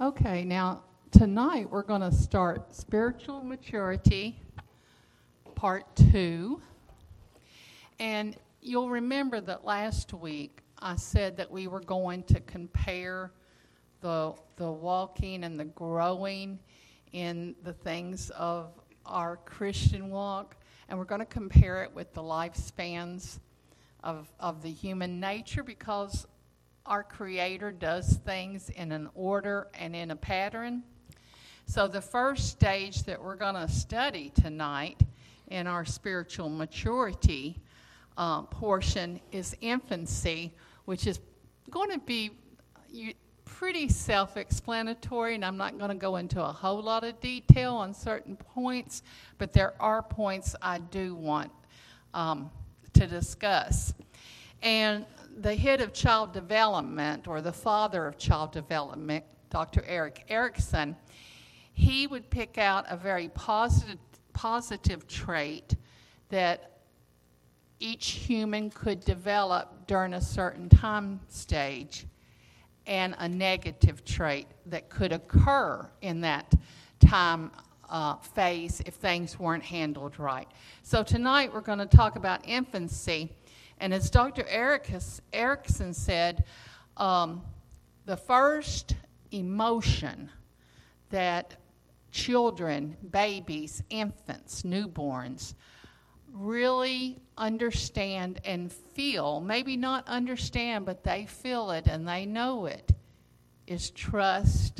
Okay, now tonight we're going to start Spiritual Maturity Part 2. And you'll remember that last week I said that we were going to compare the walking and the growing in the things of our Christian walk. And we're going to compare it with the lifespans of the human nature, because our Creator does things in an order and in a pattern. So the first stage that we're going to study tonight in our spiritual maturity portion is infancy, which is going to be pretty self-explanatory, and I'm not going to go into a whole lot of detail on certain points, but there are points I do want to discuss. And the head of child development, or the father of child development, Dr. Erik Erikson, he would pick out a very positive trait that each human could develop during a certain time stage, and a negative trait that could occur in that time phase if things weren't handled right. So tonight we're going to talk about infancy. And as Dr. Erikson said, the first emotion that children, babies, infants, newborns really understand and feel, maybe not understand, but they feel it and they know it, is trust.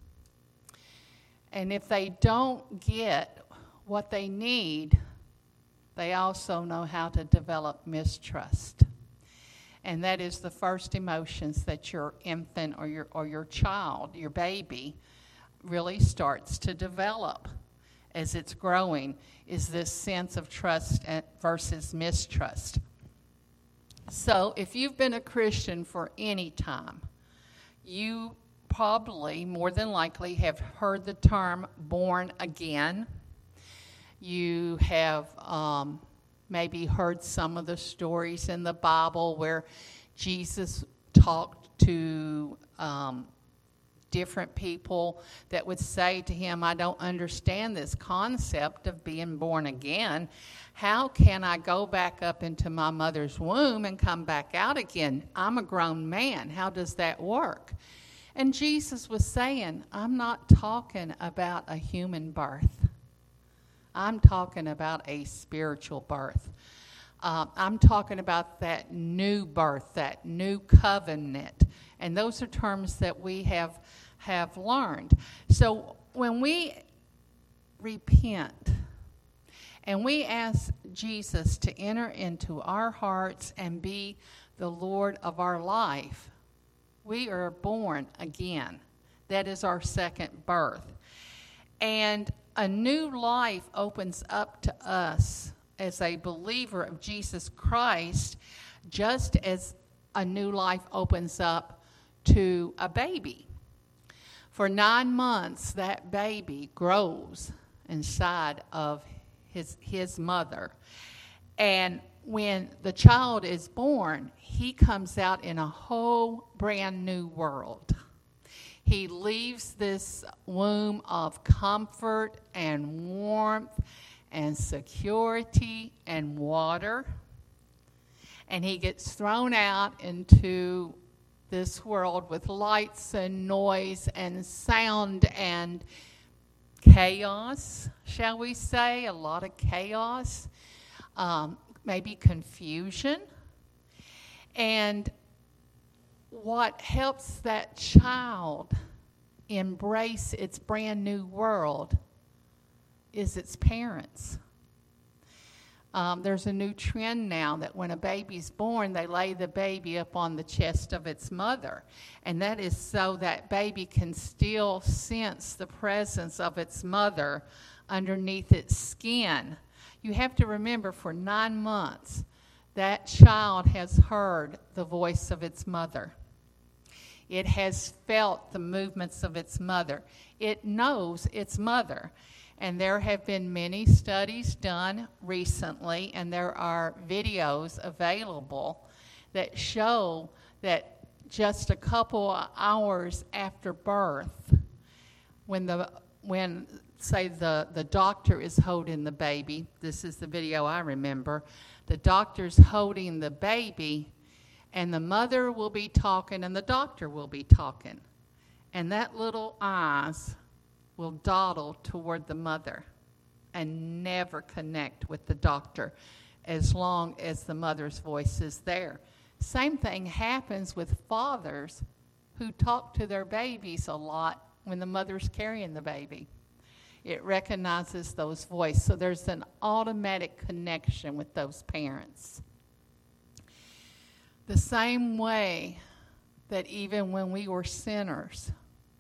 And if they don't get what they need, they also know how to develop mistrust. And that is the first emotions that your infant or your child, your baby, really starts to develop as it's growing, is this sense of trust versus mistrust. So if you've been a Christian for any time, you probably, more than likely, have heard the term born again. You have maybe heard some of the stories in the Bible where Jesus talked to different people that would say to him, I don't understand this concept of being born again. How can I go back up into my mother's womb and come back out again? I'm a grown man. How does that work? And Jesus was saying, I'm not talking about a human birth. I'm talking about a spiritual birth. I'm talking about that new birth, that new covenant. And those are terms that we have learned. So when we repent and we ask Jesus to enter into our hearts and be the Lord of our life, we are born again. That is our second birth. And a new life opens up to us as a believer of Jesus Christ, just as a new life opens up to a baby. For 9 months, that baby grows inside of his mother. And when the child is born, he comes out in a whole brand new world. He leaves this womb of comfort and warmth and security and water, and he gets thrown out into this world with lights and noise and sound and chaos, shall we say, a lot of chaos, maybe confusion. And what helps that child embrace its brand new world is its parents. There's a new trend now that when a baby's born, they lay the baby up on the chest of its mother. And that is so that baby can still sense the presence of its mother underneath its skin. You have to remember, for 9 months, that child has heard the voice of its mother. It has felt the movements of its mother. It knows its mother. And there have been many studies done recently, and there are videos available that show that just a couple of hours after birth, when say the doctor is holding the baby, this is the video I remember, the doctor's holding the baby, and the mother will be talking and the doctor will be talking. And that little eyes will dawdle toward the mother and never connect with the doctor as long as the mother's voice is there. Same thing happens with fathers who talk to their babies a lot when the mother's carrying the baby. It recognizes those voices. So there's an automatic connection with those parents. The same way that even when we were sinners,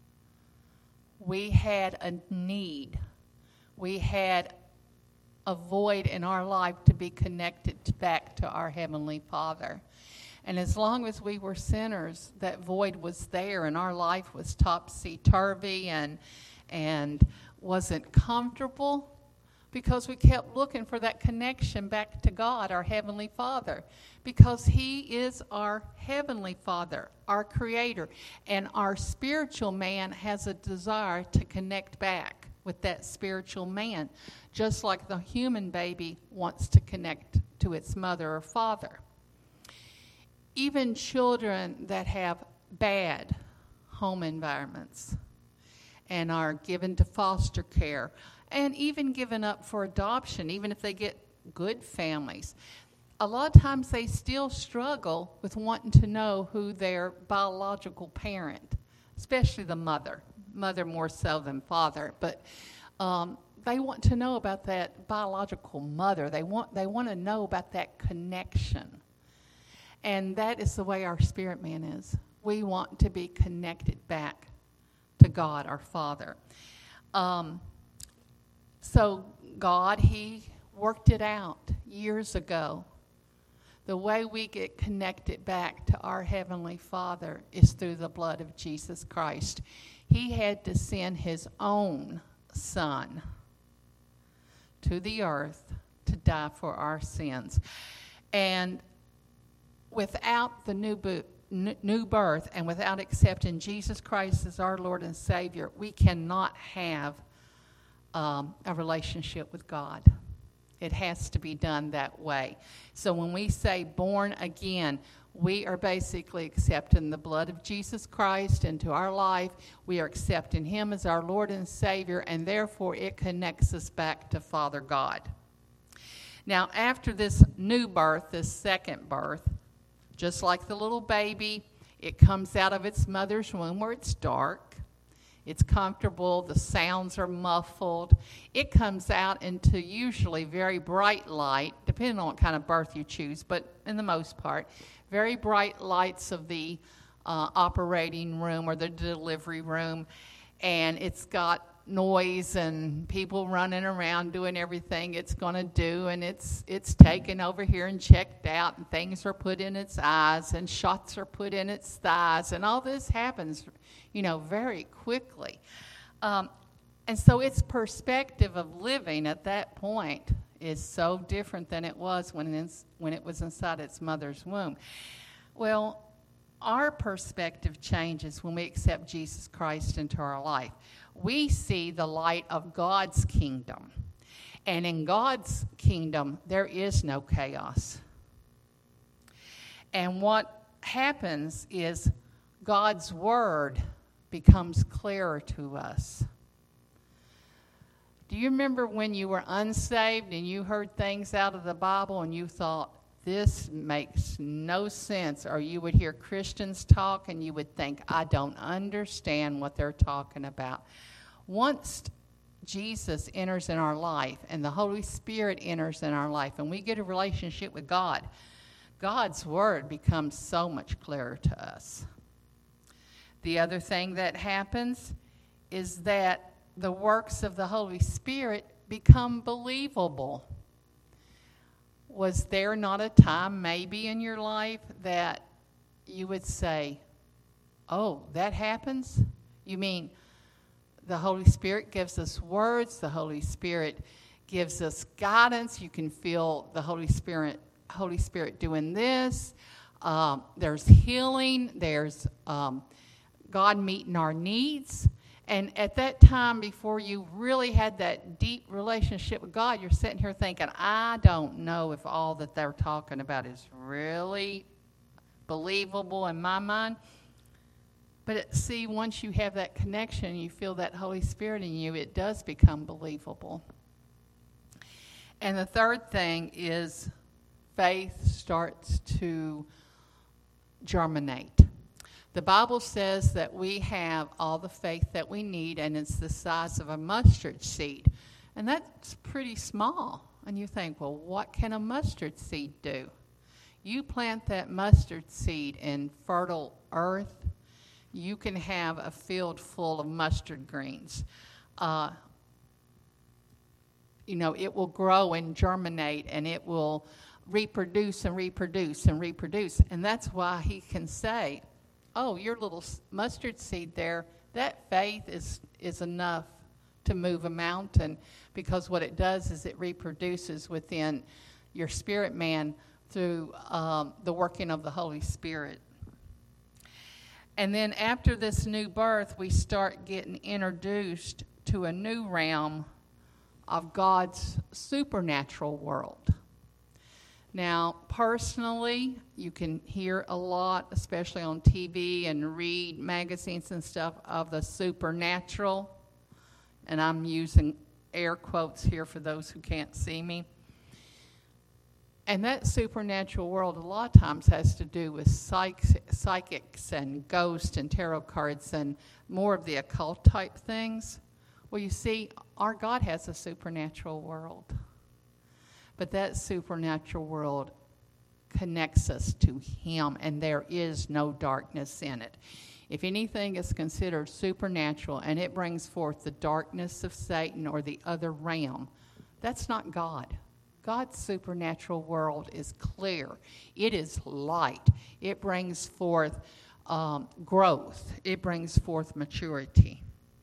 we had a need. We had a void in our life to be connected back to our Heavenly Father. And as long as we were sinners, that void was there, and our life was topsy-turvy and wasn't comfortable because we kept looking for that connection back to God, our Heavenly Father, because He is our Heavenly Father, our Creator, and our spiritual man has a desire to connect back with that spiritual man, just like the human baby wants to connect to its mother or father. Even children that have bad home environments and are given to foster care and even given up for adoption, even if they get good families, a lot of times they still struggle with wanting to know who their biological parent, especially the mother more so than father, but they want to know about that biological mother. They want to know about that connection. And that is the way our spirit man is. We want to be connected back to God, our Father. So God, He worked it out years ago. The way we get connected back to our Heavenly Father is through the blood of Jesus Christ. He had to send His own Son to the earth to die for our sins. And without the new birth and without accepting Jesus Christ as our Lord and Savior, we cannot have a relationship with God. It has to be done that way. So when we say born again, we are basically accepting the blood of Jesus Christ into our life. We are accepting Him as our Lord and Savior, and therefore it connects us back to Father God. Now, after this new birth, this second birth, just like the little baby, it comes out of its mother's womb where it's dark. It's comfortable. The sounds are muffled. It comes out into usually very bright light, depending on what kind of birth you choose, but in the most part, very bright lights of the operating room or the delivery room. And it's got noise and people running around doing everything it's going to do, and it's taken over here and checked out, and things are put in its eyes and shots are put in its thighs, and all this happens, very quickly. And so its perspective of living at that point is so different than it was when it was inside its mother's womb. Well, our perspective changes when we accept Jesus Christ into our life. We see the light of God's kingdom. And in God's kingdom, there is no chaos. And what happens is God's word becomes clearer to us. Do you remember when you were unsaved and you heard things out of the Bible and you thought, this makes no sense? Or you would hear Christians talk and you would think, I don't understand what they're talking about. Once Jesus enters in our life and the Holy Spirit enters in our life and we get a relationship with God, God's word becomes so much clearer to us. The other thing that happens is that the works of the Holy Spirit become believable. Was there not a time maybe in your life that you would say, oh, that happens? You mean the Holy Spirit gives us words, the Holy Spirit gives us guidance, you can feel the Holy Spirit doing this, there's healing, there's God meeting our needs, And at that time, before you really had that deep relationship with God, you're sitting here thinking, I don't know if all that they're talking about is really believable in my mind. But see, once you have that connection, you feel that Holy Spirit in you, it does become believable. And the third thing is faith starts to germinate. The Bible says that we have all the faith that we need, and it's the size of a mustard seed. And that's pretty small. And you think, well, what can a mustard seed do? You plant that mustard seed in fertile earth, you can have a field full of mustard greens. It will grow and germinate, and it will reproduce and reproduce and reproduce. And that's why he can say, oh, your little mustard seed there, that faith is enough to move a mountain, because what it does is it reproduces within your spirit man through the working of the Holy Spirit. And then after this new birth, we start getting introduced to a new realm of God's supernatural world. Now, personally, you can hear a lot, especially on TV and read magazines and stuff, of the supernatural. And I'm using air quotes here for those who can't see me. And that supernatural world a lot of times has to do with psychics and ghosts and tarot cards and more of the occult type things. Well, you see, our God has a supernatural world. But that supernatural world connects us to Him, and there is no darkness in it. If anything is considered supernatural and it brings forth the darkness of Satan or the other realm, that's not God. God's supernatural world is clear. It is light. It brings forth growth. It brings forth maturity.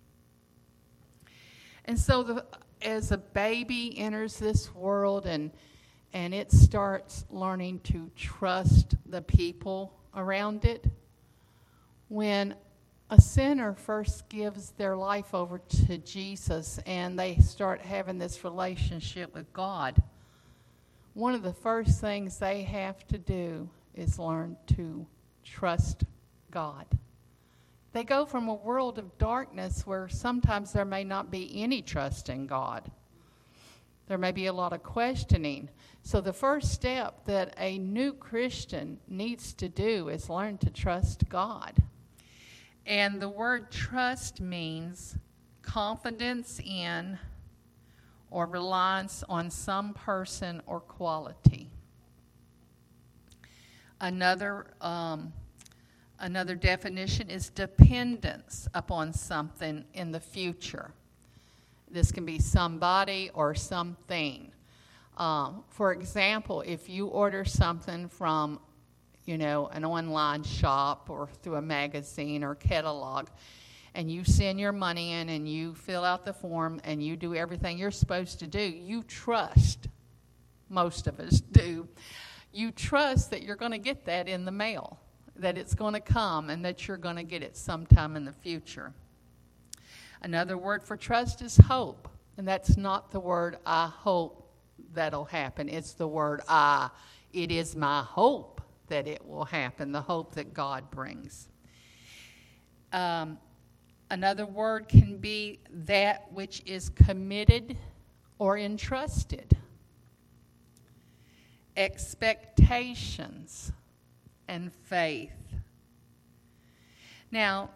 And so as a baby enters this world and it starts learning to trust the people around it, when a sinner first gives their life over to Jesus and they start having this relationship with God, one of the first things they have to do is learn to trust God. They go from a world of darkness where sometimes there may not be any trust in God. There may be a lot of questioning. So the first step that a new Christian needs to do is learn to trust God. And the word trust means confidence in or reliance on some person or quality. Another definition is dependence upon something in the future. This can be somebody or something. For example, if you order something from, an online shop or through a magazine or catalog, and you send your money in and you fill out the form and you do everything you're supposed to do, you trust, most of us do, you trust that you're going to get that in the mail, that it's going to come and that you're going to get it sometime in the future. Another word for trust is hope, and that's not the word I hope that'll happen. It's the word it is my hope that it will happen, the hope that God brings. Another word can be that which is committed or entrusted. Expectations and faith. Now,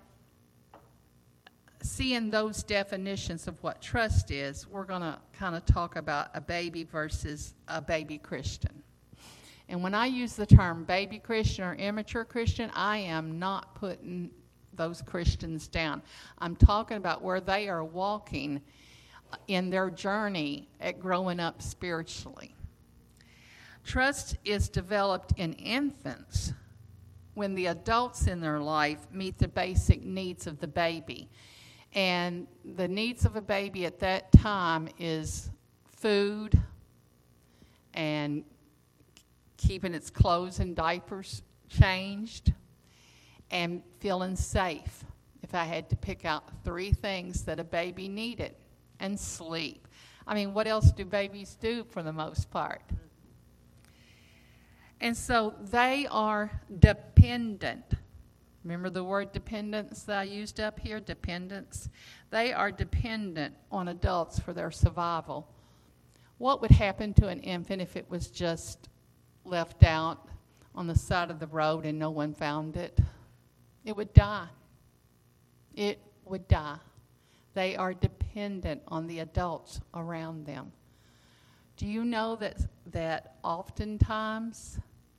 seeing those definitions of what trust is, we're going to kind of talk about a baby versus a baby Christian. And when I use the term baby Christian or immature Christian, I am not putting those Christians down. I'm talking about where they are walking in their journey at growing up spiritually. Trust is developed in infants when the adults in their life meet the basic needs of the baby. And the needs of a baby at that time is food and keeping its clothes and diapers changed and feeling safe. if I had to pick out 3 things that a baby needed, and sleep. I mean, what else do babies do for the most part? And so they are dependent. Remember the word dependence that I used up here? Dependence. They are dependent on adults for their survival. What would happen to an infant if it was just left out on the side of the road and no one found it? It would die. It would die. They are dependent on the adults around them. Do you know that oftentimes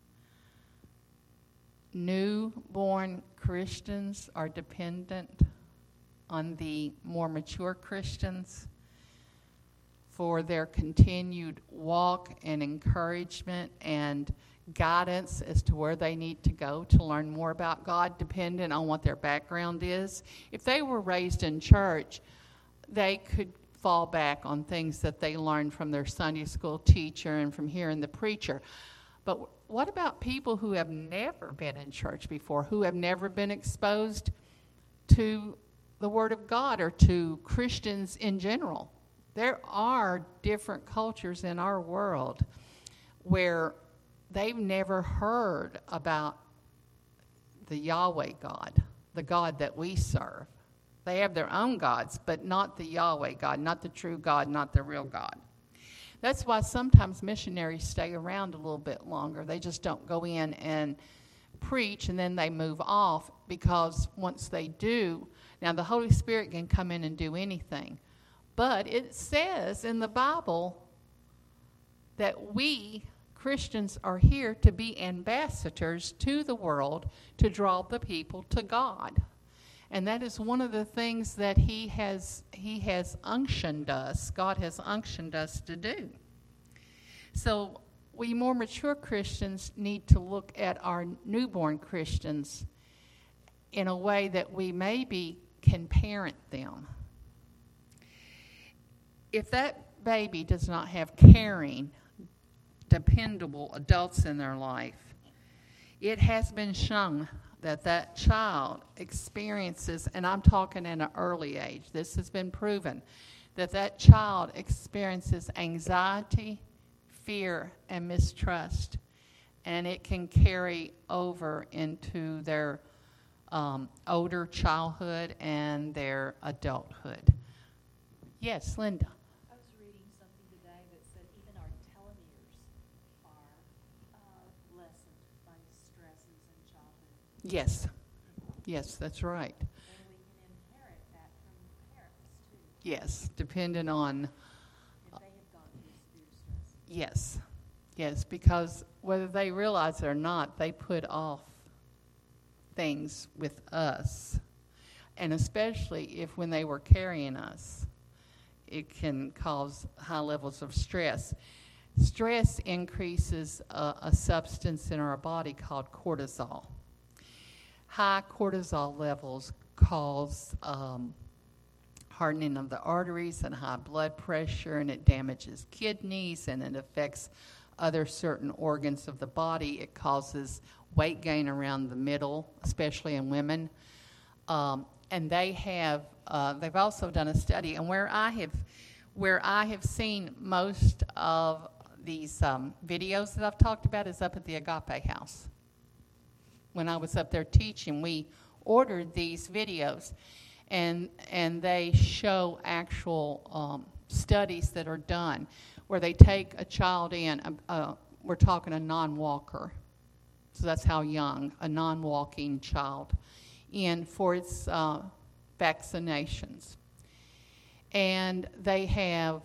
newborn Christians are dependent on the more mature Christians for their continued walk and encouragement and guidance as to where they need to go to learn more about God, dependent on what their background is? If they were raised in church, they could fall back on things that they learned from their Sunday school teacher and from hearing the preacher. But what about people who have never been in church before, who have never been exposed to the Word of God or to Christians in general? There are different cultures in our world where they've never heard about the Yahweh God, the God that we serve. They have their own gods, but not the Yahweh God, not the true God, not the real God. That's why sometimes missionaries stay around a little bit longer. They just don't go in and preach and then they move off, because once they do, now the Holy Spirit can come in and do anything. But it says in the Bible that we Christians are here to be ambassadors to the world to draw the people to God. And that is one of the things that he has unctioned us, God has unctioned us to do. So we more mature Christians need to look at our newborn Christians in a way that we maybe can parent them. If that baby does not have caring, dependable adults in their life, it has been shown that child experiences, and I'm talking at an early age, this has been proven, that child experiences anxiety, fear, and mistrust, and it can carry over into their older childhood and their adulthood. Yes, Linda. I was reading something today that said even our telomeres are lessened by stresses in childhood. Yes. Yes, that's right. And we can inherit that from parents, too. Yes, depending on... If they have gone through severe stress. Yes. Yes, because whether they realize it or not, they put off things with us. And especially if when they were carrying us, it can cause high levels of stress. Stress increases a substance in our body called cortisol. High cortisol levels cause hardening of the arteries and high blood pressure, and it damages kidneys, and it affects other certain organs of the body. It causes weight gain around the middle, especially in women. And they've also done a study, and where I have seen most of these videos that I've talked about is up at the Agape House. When I was up there teaching, we ordered these videos, and they show actual studies that are done where they take a child in, we're talking a non-walker, so that's how young, a non-walking child, in for its vaccinations. And they have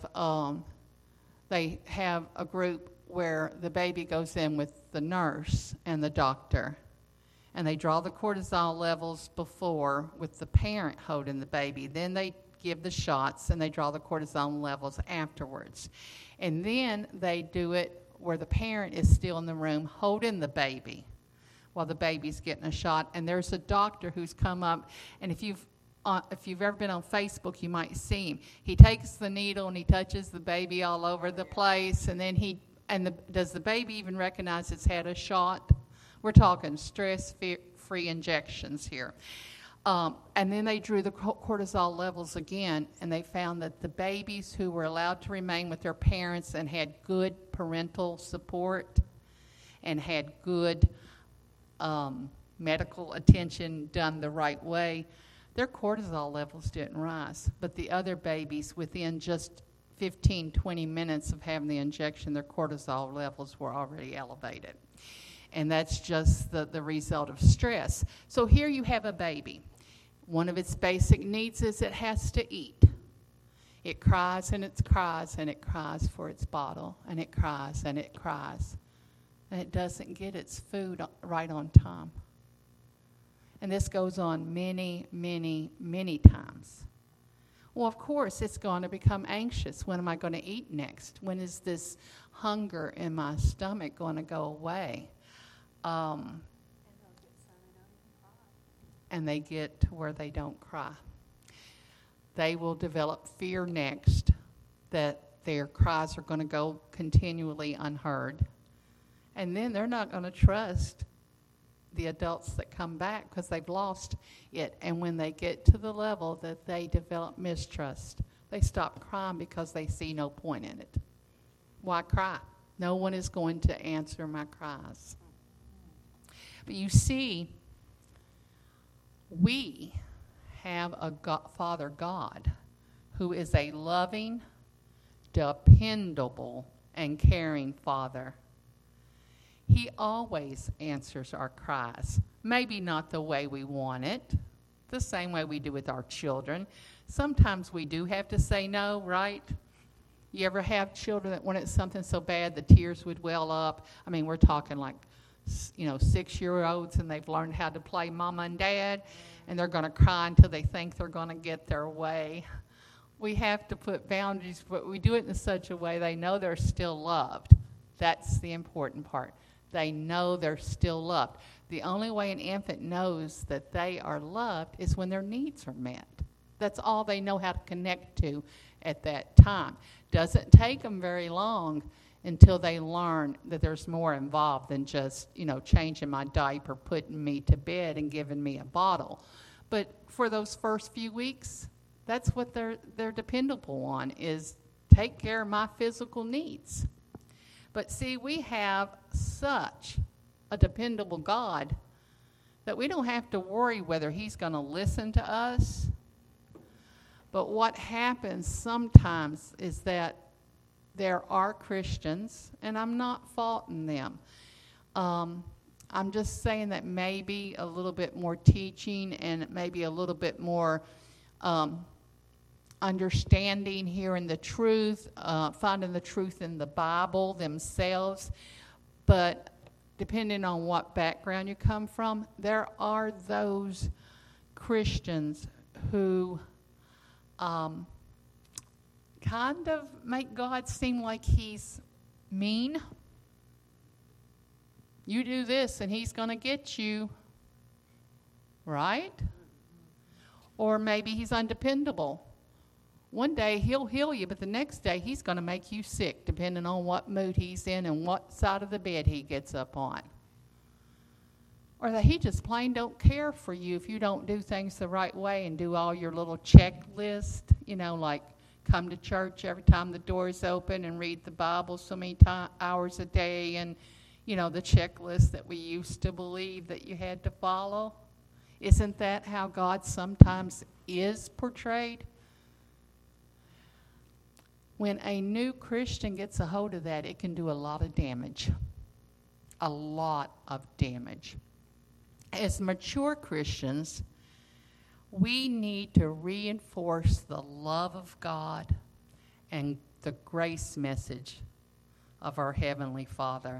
a group where the baby goes in with the nurse and the doctor, and they draw the cortisol levels before with the parent holding the baby. Then they give the shots, and they draw the cortisol levels afterwards. And then they do it where the parent is still in the room holding the baby while the baby's getting a shot. And there's a doctor who's come up, and if you've ever been on Facebook, you might see him. He takes the needle and he touches the baby all over the place, and then does the baby even recognize it's had a shot? We're talking stress-free injections here. And then they drew the cortisol levels again, and they found that the babies who were allowed to remain with their parents and had good parental support and had good medical attention done the right way, their cortisol levels didn't rise. But the other babies, within just 15, 20 minutes of having the injection, their cortisol levels were already elevated. And that's just the result of stress. So here you have a baby. One of its basic needs is it has to eat. It cries and it cries and it cries for its bottle, and it cries and it cries. And it doesn't get its food right on time. And this goes on many, many, many times. Well, of course, it's going to become anxious. When am I going to eat next? When is this hunger in my stomach going to go away? And they get to where they don't cry. They will develop fear next, that their cries are going to go continually unheard. And then they're not going to trust the adults that come back because they've lost it. And when they get to the level that they develop mistrust, they stop crying because they see no point in it. Why cry? No one is going to answer my cries. But you see, we have a Father God who is a loving, dependable, and caring Father. He always answers our cries. Maybe not the way we want it, the same way we do with our children. Sometimes we do have to say no, right? You ever have children that wanted something so bad the tears would well up? I mean, we're talking like, 6-year-olds, and they've learned how to play mama and dad, and they're going to cry until they think they're going to get their way. We have to put boundaries, but we do it in such a way they know they're still loved. That's the important part. They know they're still loved. The only way an infant knows that they are loved is when their needs are met. That's all they know how to connect to at that time. Doesn't take them very long until they learn that there's more involved than just, changing my diaper, putting me to bed, and giving me a bottle. But for those first few weeks, that's what they're dependable on, is take care of my physical needs. But see, we have such a dependable God that we don't have to worry whether he's going to listen to us. But what happens sometimes is that there are Christians, and I'm not faulting them. I'm just saying that maybe a little bit more teaching and maybe a little bit more understanding, hearing the truth, finding the truth in the Bible themselves. But depending on what background you come from, there are those Christians who kind of make God seem like he's mean. You do this and he's going to get you, right? Or maybe he's undependable. One day he'll heal you, but the next day he's going to make you sick, depending on what mood he's in and what side of the bed he gets up on. Or that he just plain don't care for you if you don't do things the right way and do all your little checklist, like come to church every time the door's open and read the Bible so many hours a day, and the checklist that we used to believe that you had to follow. Isn't that how God sometimes is portrayed? When a new Christian gets a hold of that, it can do a lot of damage. A lot of damage. As mature Christians, we need to reinforce the love of God and the grace message of our Heavenly Father.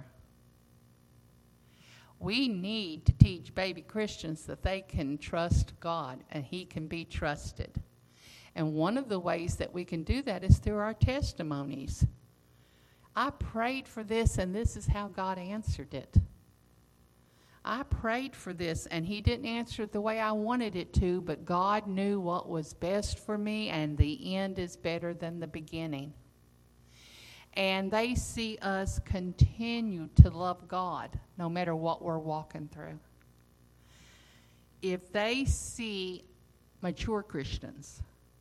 We need to teach baby Christians that they can trust God and he can be trusted. And one of the ways that we can do that is through our testimonies. I prayed for this, and this is how God answered it. I prayed for this, and he didn't answer it the way I wanted it to, but God knew what was best for me, and the end is better than the beginning. And they see us continue to love God no matter what we're walking through. if they see mature Christians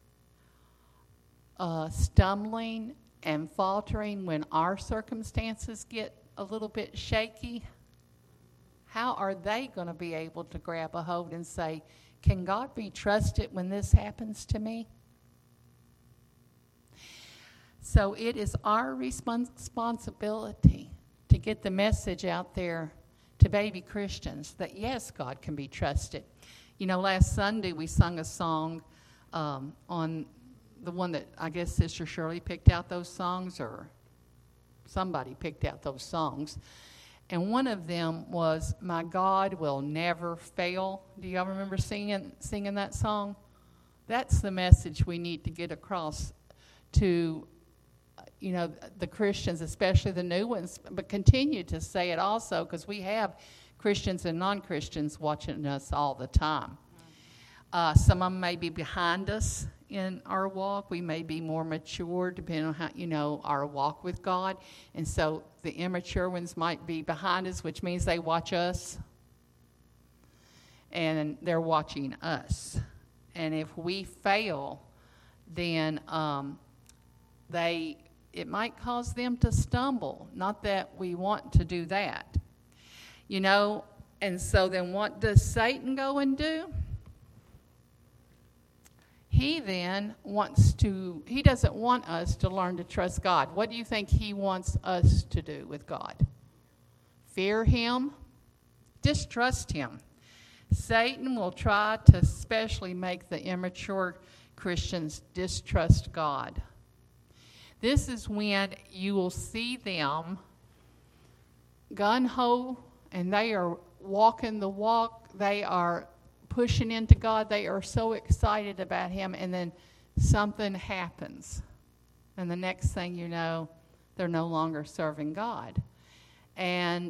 stumbling and faltering when our circumstances get a little bit shaky, how are they going to be able to grab a hold and say, can God be trusted when this happens to me? So it is our responsibility to get the message out there to baby Christians that, yes, God can be trusted. You know, last Sunday we sung a song on the one that I guess Sister Shirley picked out those songs, or somebody picked out those songs. And one of them was, My God Will Never Fail. Do y'all remember singing that song? That's the message we need to get across to, you know, the Christians, especially the new ones, but continue to say it also, because we have Christians and non-Christians watching us all the time. Some of them may be behind us in our walk. We may be more mature depending on how, you know, our walk with God. And so the immature ones might be behind us, which means they watch us. And they're watching us. And if we fail, then it might cause them to stumble. Not that we want to do that. You know, and so then what does Satan go and do? He then he doesn't want us to learn to trust God. What do you think he wants us to do with God? Fear him? Distrust him. Satan will try to especially make the immature Christians distrust God. This is when you will see them gung-ho, and they are walking the walk. They are pushing into God. They are so excited about him, and then something happens. And the next thing you know, they're no longer serving God. And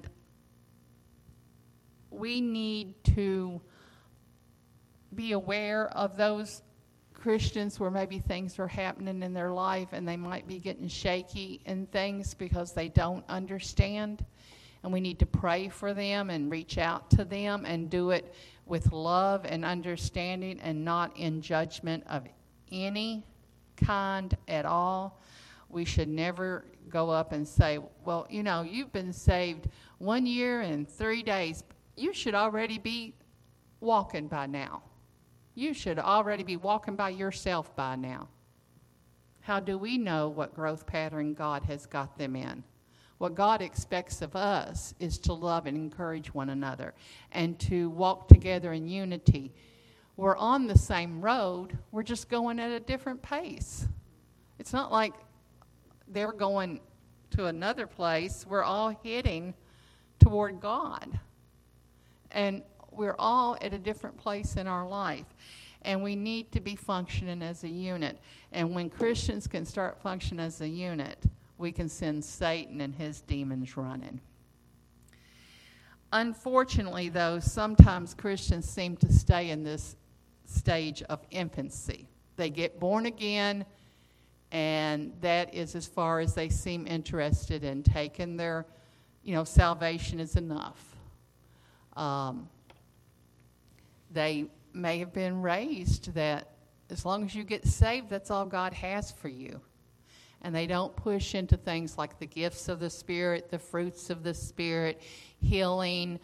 we need to be aware of those Christians where maybe things are happening in their life and they might be getting shaky in things because they don't understand. And we need to pray for them and reach out to them and do it with love and understanding and not in judgment of any kind at all. We should never go up and say, well, you know, you've been saved 1 year and 3 days. You should already be walking by now. You should already be walking by yourself by now. How do we know what growth pattern God has got them in? What God expects of us is to love and encourage one another and to walk together in unity. We're on the same road. We're just going at a different pace. It's not like they're going to another place. We're all heading toward God. And we're all at a different place in our life. And we need to be functioning as a unit. And when Christians can start functioning as a unit, we can send Satan and his demons running. Unfortunately, though, sometimes Christians seem to stay in this stage of infancy. They get born again, and that is as far as they seem interested in taking their, salvation is enough. They may have been raised that as long as you get saved, that's all God has for you. And they don't push into things like the gifts of the Spirit, the fruits of the Spirit, healing,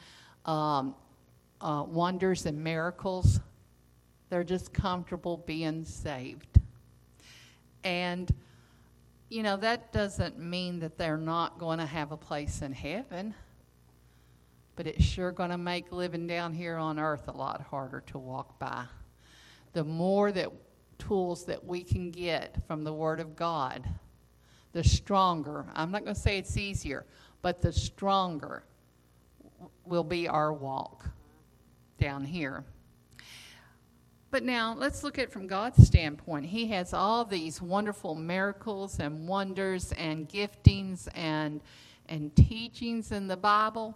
wonders and miracles. They're just comfortable being saved. And, that doesn't mean that they're not going to have a place in heaven. But it's sure going to make living down here on earth a lot harder to walk by. The more tools that we can get from the Word of God, the stronger. I'm not going to say it's easier, but the stronger will be our walk down here. But now let's look at it from God's standpoint. He has all these wonderful miracles and wonders and giftings and teachings in the Bible.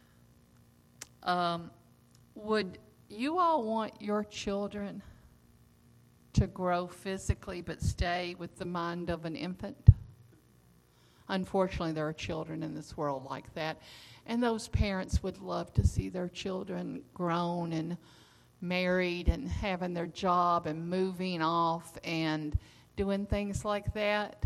Would you all want your children to grow physically but stay with the mind of an infant? Unfortunately, there are children in this world like that. And those parents would love to see their children grown and married and having their job and moving off and doing things like that.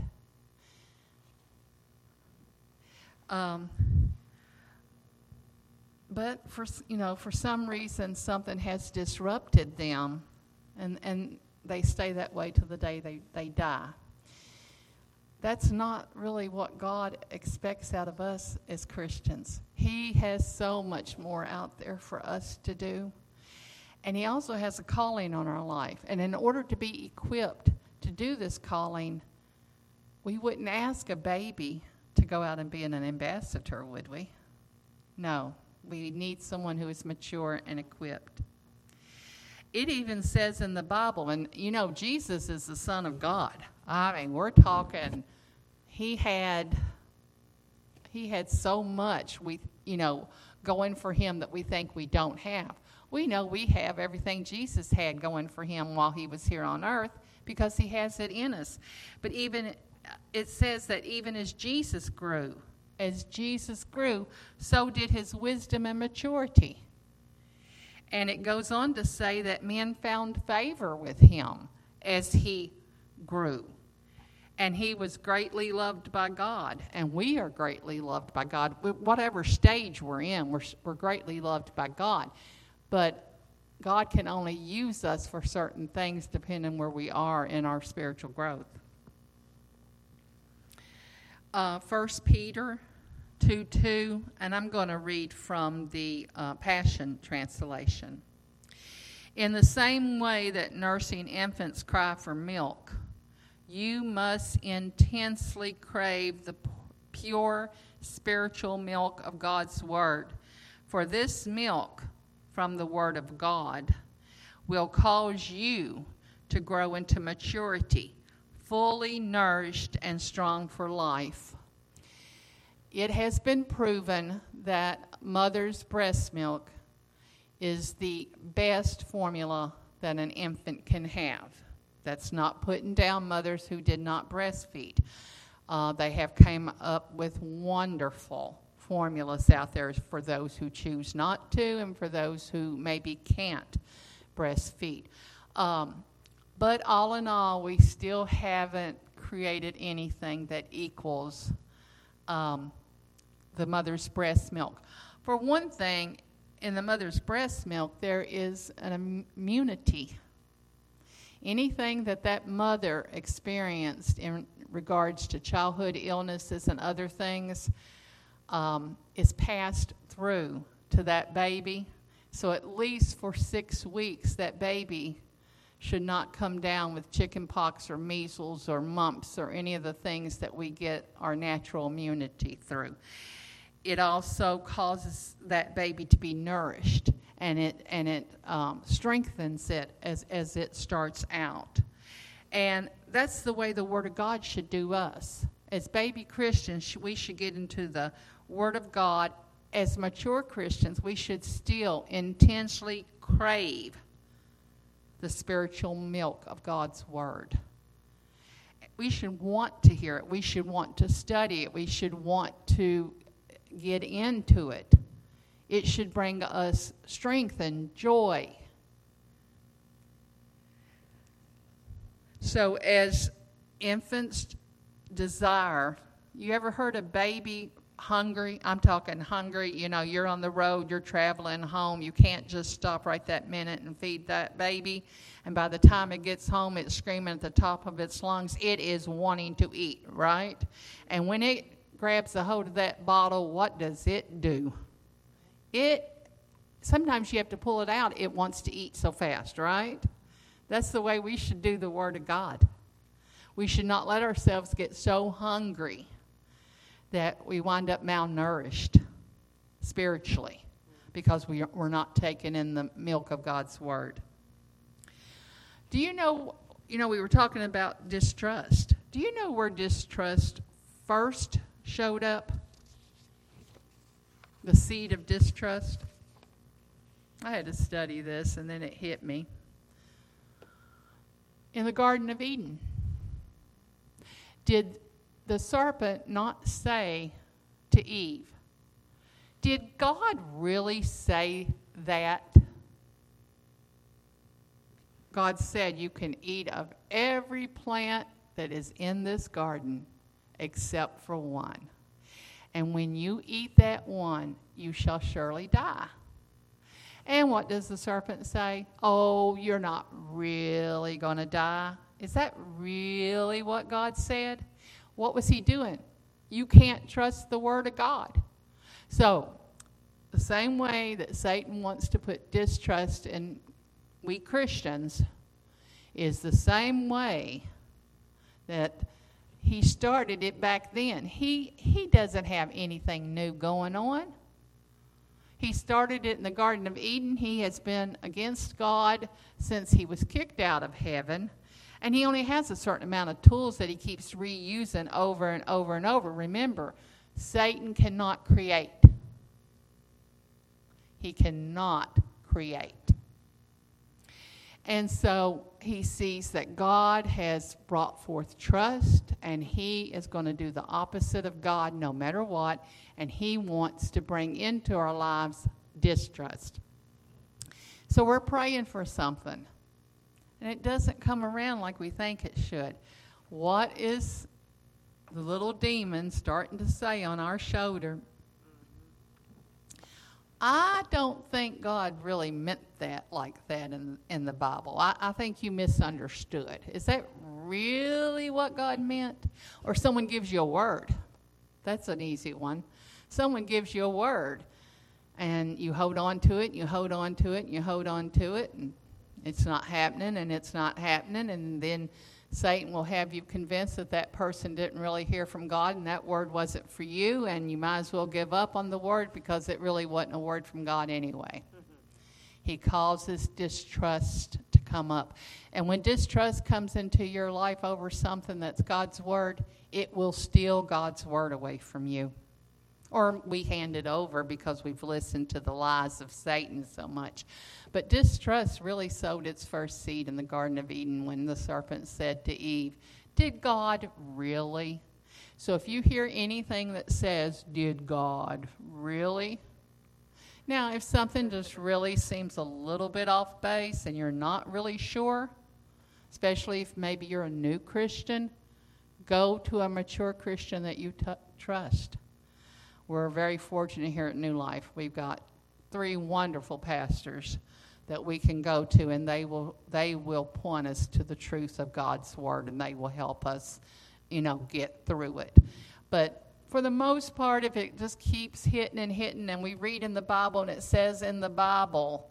But for some reason, something has disrupted them, and they stay that way till the day they die. That's not really what God expects out of us as Christians. He has so much more out there for us to do. And he also has a calling on our life. And in order to be equipped to do this calling, we wouldn't ask a baby to go out and be an ambassador, would we? No. We need someone who is mature and equipped. It even says in the Bible, and Jesus is the Son of God. I mean, we're talking, he had so much going for him that we think we don't have. We know we have everything Jesus had going for him while he was here on earth because he has it in us. But even it says that even as Jesus grew, so did his wisdom and maturity. And it goes on to say that men found favor with him as he grew. And he was greatly loved by God. And we are greatly loved by God. Whatever stage we're in, we're greatly loved by God. But God can only use us for certain things depending where we are in our spiritual growth. 1 Peter 2:2, and I'm going to read from the Passion Translation. In the same way that nursing infants cry for milk, you must intensely crave the pure spiritual milk of God's Word. For this milk from the Word of God will cause you to grow into maturity, fully nourished and strong for life. It has been proven that mother's breast milk is the best formula that an infant can have. That's not putting down mothers who did not breastfeed. They have came up with wonderful formulas out there for those who choose not to and for those who maybe can't breastfeed. But all in all, we still haven't created anything that equals the mother's breast milk. For one thing, in the mother's breast milk, there is an immunity. Anything that mother experienced in regards to childhood illnesses and other things is passed through to that baby. So at least for 6 weeks, that baby should not come down with chicken pox or measles or mumps or any of the things that we get our natural immunity through. It also causes that baby to be nourished, and it strengthens it as it starts out. And that's the way the Word of God should do us. As baby Christians, we should get into the Word of God. As mature Christians, we should still intensely crave the spiritual milk of God's Word. We should want to hear it. We should want to study it. We should want to get into it. It should bring us strength and joy. So as infants desire, you ever heard a baby hungry? I'm talking hungry. You're on the road, you're traveling home. You can't just stop right that minute and feed that baby. And by the time it gets home, it's screaming at the top of its lungs. It is wanting to eat, right? And when it grabs a hold of that bottle, what does it do? Sometimes you have to pull it out. It wants to eat so fast, right? That's the way we should do the Word of God. We should not let ourselves get so hungry that we wind up malnourished spiritually because we're not taking in the milk of God's Word. Do you know, we were talking about distrust. Do you know where distrust first showed up? The seed of distrust. I had to study this, and then it hit me. In the Garden of Eden. Did the serpent not say to Eve, did God really say that? God said you can eat of every plant that is in this garden except for one. And when you eat that one, you shall surely die. And what does the serpent say? Oh, you're not really going to die. Is that really what God said? What was he doing? You can't trust the word of God. So, the same way that Satan wants to put distrust in we Christians is the same way that he started it back then. He doesn't have anything new going on. He started it in the Garden of Eden. He has been against God since he was kicked out of heaven. And he only has a certain amount of tools that he keeps reusing over and over and over. Remember, Satan cannot create. He cannot create. And so he sees that God has brought forth trust, and he is going to do the opposite of God no matter what, and he wants to bring into our lives distrust. So we're praying for something, and it doesn't come around like we think it should. What is the little demon starting to say on our shoulder? I don't think God really meant that like that in the Bible. I think you misunderstood. Is that really what God meant? Or someone gives you a word. That's an easy one. Someone gives you a word, and you hold on to it, and you hold on to it, and you hold on to it, and it's not happening, and it's not happening, and then Satan will have you convinced that that person didn't really hear from God and that word wasn't for you, and you might as well give up on the word because it really wasn't a word from God anyway. Mm-hmm. He causes distrust to come up. And when distrust comes into your life over something that's God's word, it will steal God's word away from you. Or we hand it over because we've listened to the lies of Satan so much. But distrust really sowed its first seed in the Garden of Eden when the serpent said to Eve, "Did God really?" So if you hear anything that says, "Did God really?" Now, if something just really seems a little bit off base and you're not really sure, especially if maybe you're a new Christian, go to a mature Christian that you trust. We're very fortunate here at New Life. We've got 3 wonderful pastors that we can go to, and they will point us to the truth of God's word, and they will help us, get through it. But for the most part, if it just keeps hitting, and we read in the Bible, and it says in the Bible,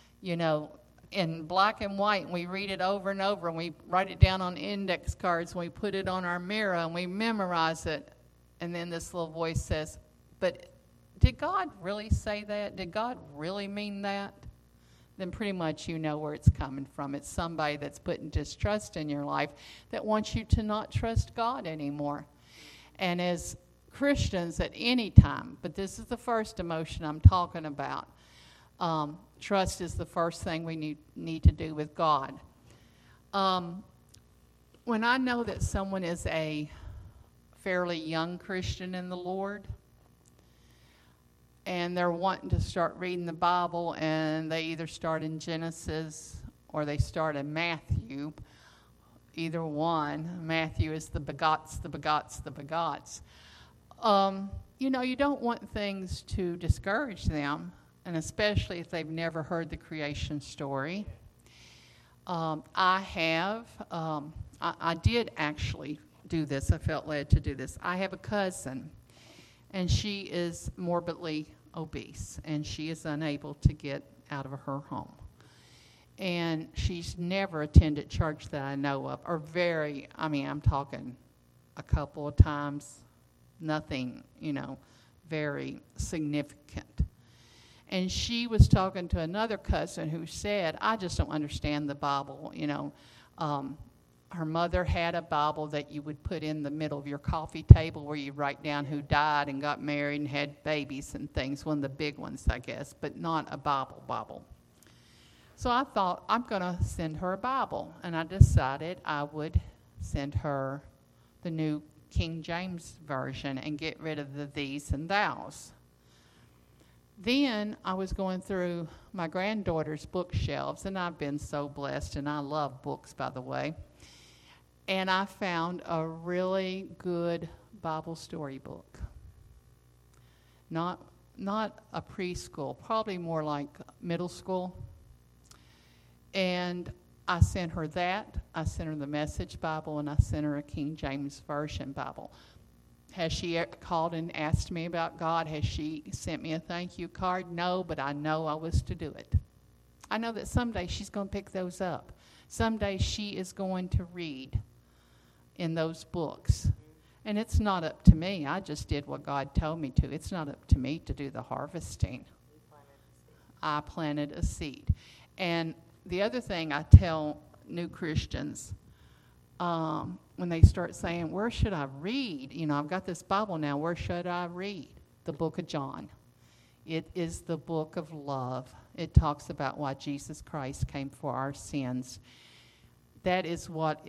in black and white, and we read it over and over, and we write it down on index cards, and we put it on our mirror, and we memorize it, and then this little voice says, "But did God really say that? Did God really mean that?" Then pretty much you know where it's coming from. It's somebody that's putting distrust in your life that wants you to not trust God anymore. And as Christians at any time, but this is the first emotion I'm talking about, trust is the first thing we need to do with God. When I know that someone is a fairly young Christian in the Lord, and they're wanting to start reading the Bible, and they either start in Genesis or they start in Matthew, either one. Matthew is the begots, the begots, the begots. You don't want things to discourage them, and especially if they've never heard the creation story. I did actually do this. I felt led to do this. I have a cousin, and she is morbidly obese, and she is unable to get out of her home. And she's never attended church that I know of, or I'm talking a couple of times, nothing, very significant. And she was talking to another cousin who said, "I just don't understand the Bible, Her mother had a Bible that you would put in the middle of your coffee table where you write down who died and got married and had babies and things, one of the big ones, I guess, but not a Bible. So I thought, I'm going to send her a Bible, and I decided I would send her the New King James Version and get rid of the these and thous. Then I was going through my granddaughter's bookshelves, and I've been so blessed, and I love books, by the way. And I found a really good Bible story book. Not a preschool, probably more like middle school. And I sent her that. I sent her the Message Bible, and I sent her a King James Version Bible. Has she called and asked me about God? Has she sent me a thank you card? No, but I know I was to do it. I know that someday she's going to pick those up. Someday she is going to read in those books. And it's not up to me. I just did what God told me to. It's not up to me to do the harvesting. I planted a seed. And the other thing I tell new Christians, when they start saying, where should I read? You know, I've got this Bible now. Where should I read? The book of John. It is the book of love. It talks about why Jesus Christ came for our sins. That is what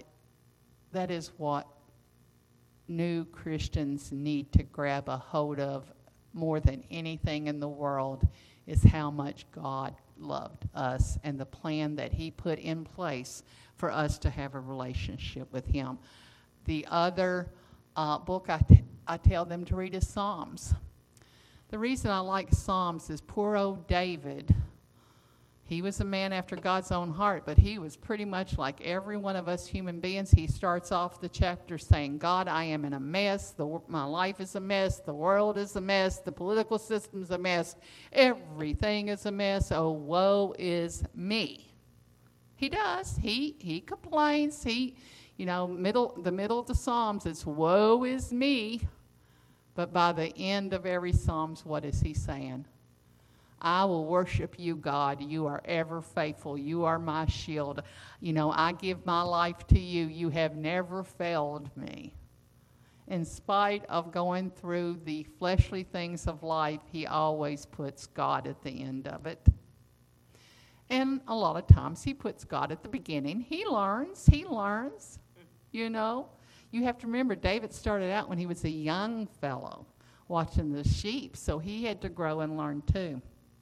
new Christians need to grab a hold of more than anything in the world, is how much God loved us and the plan that he put in place for us to have a relationship with him. The other book I tell them to read is Psalms. The reason I like Psalms is poor old David. He was a man after God's own heart, but he was pretty much like every one of us human beings. He starts off the chapter saying, God, I am in a mess. My life is a mess. The world is a mess. The political system's a mess. Everything is a mess. Oh, woe is me. He does. He complains. The middle of the Psalms, it's woe is me. But by the end of every Psalms, what is he saying? I will worship you, God. You are ever faithful. You are my shield. I give my life to you. You have never failed me. In spite of going through the fleshly things of life, he always puts God at the end of it. And a lot of times he puts God at the beginning. He learns. You have to remember, David started out when he was a young fellow watching the sheep, so he had to grow and learn too.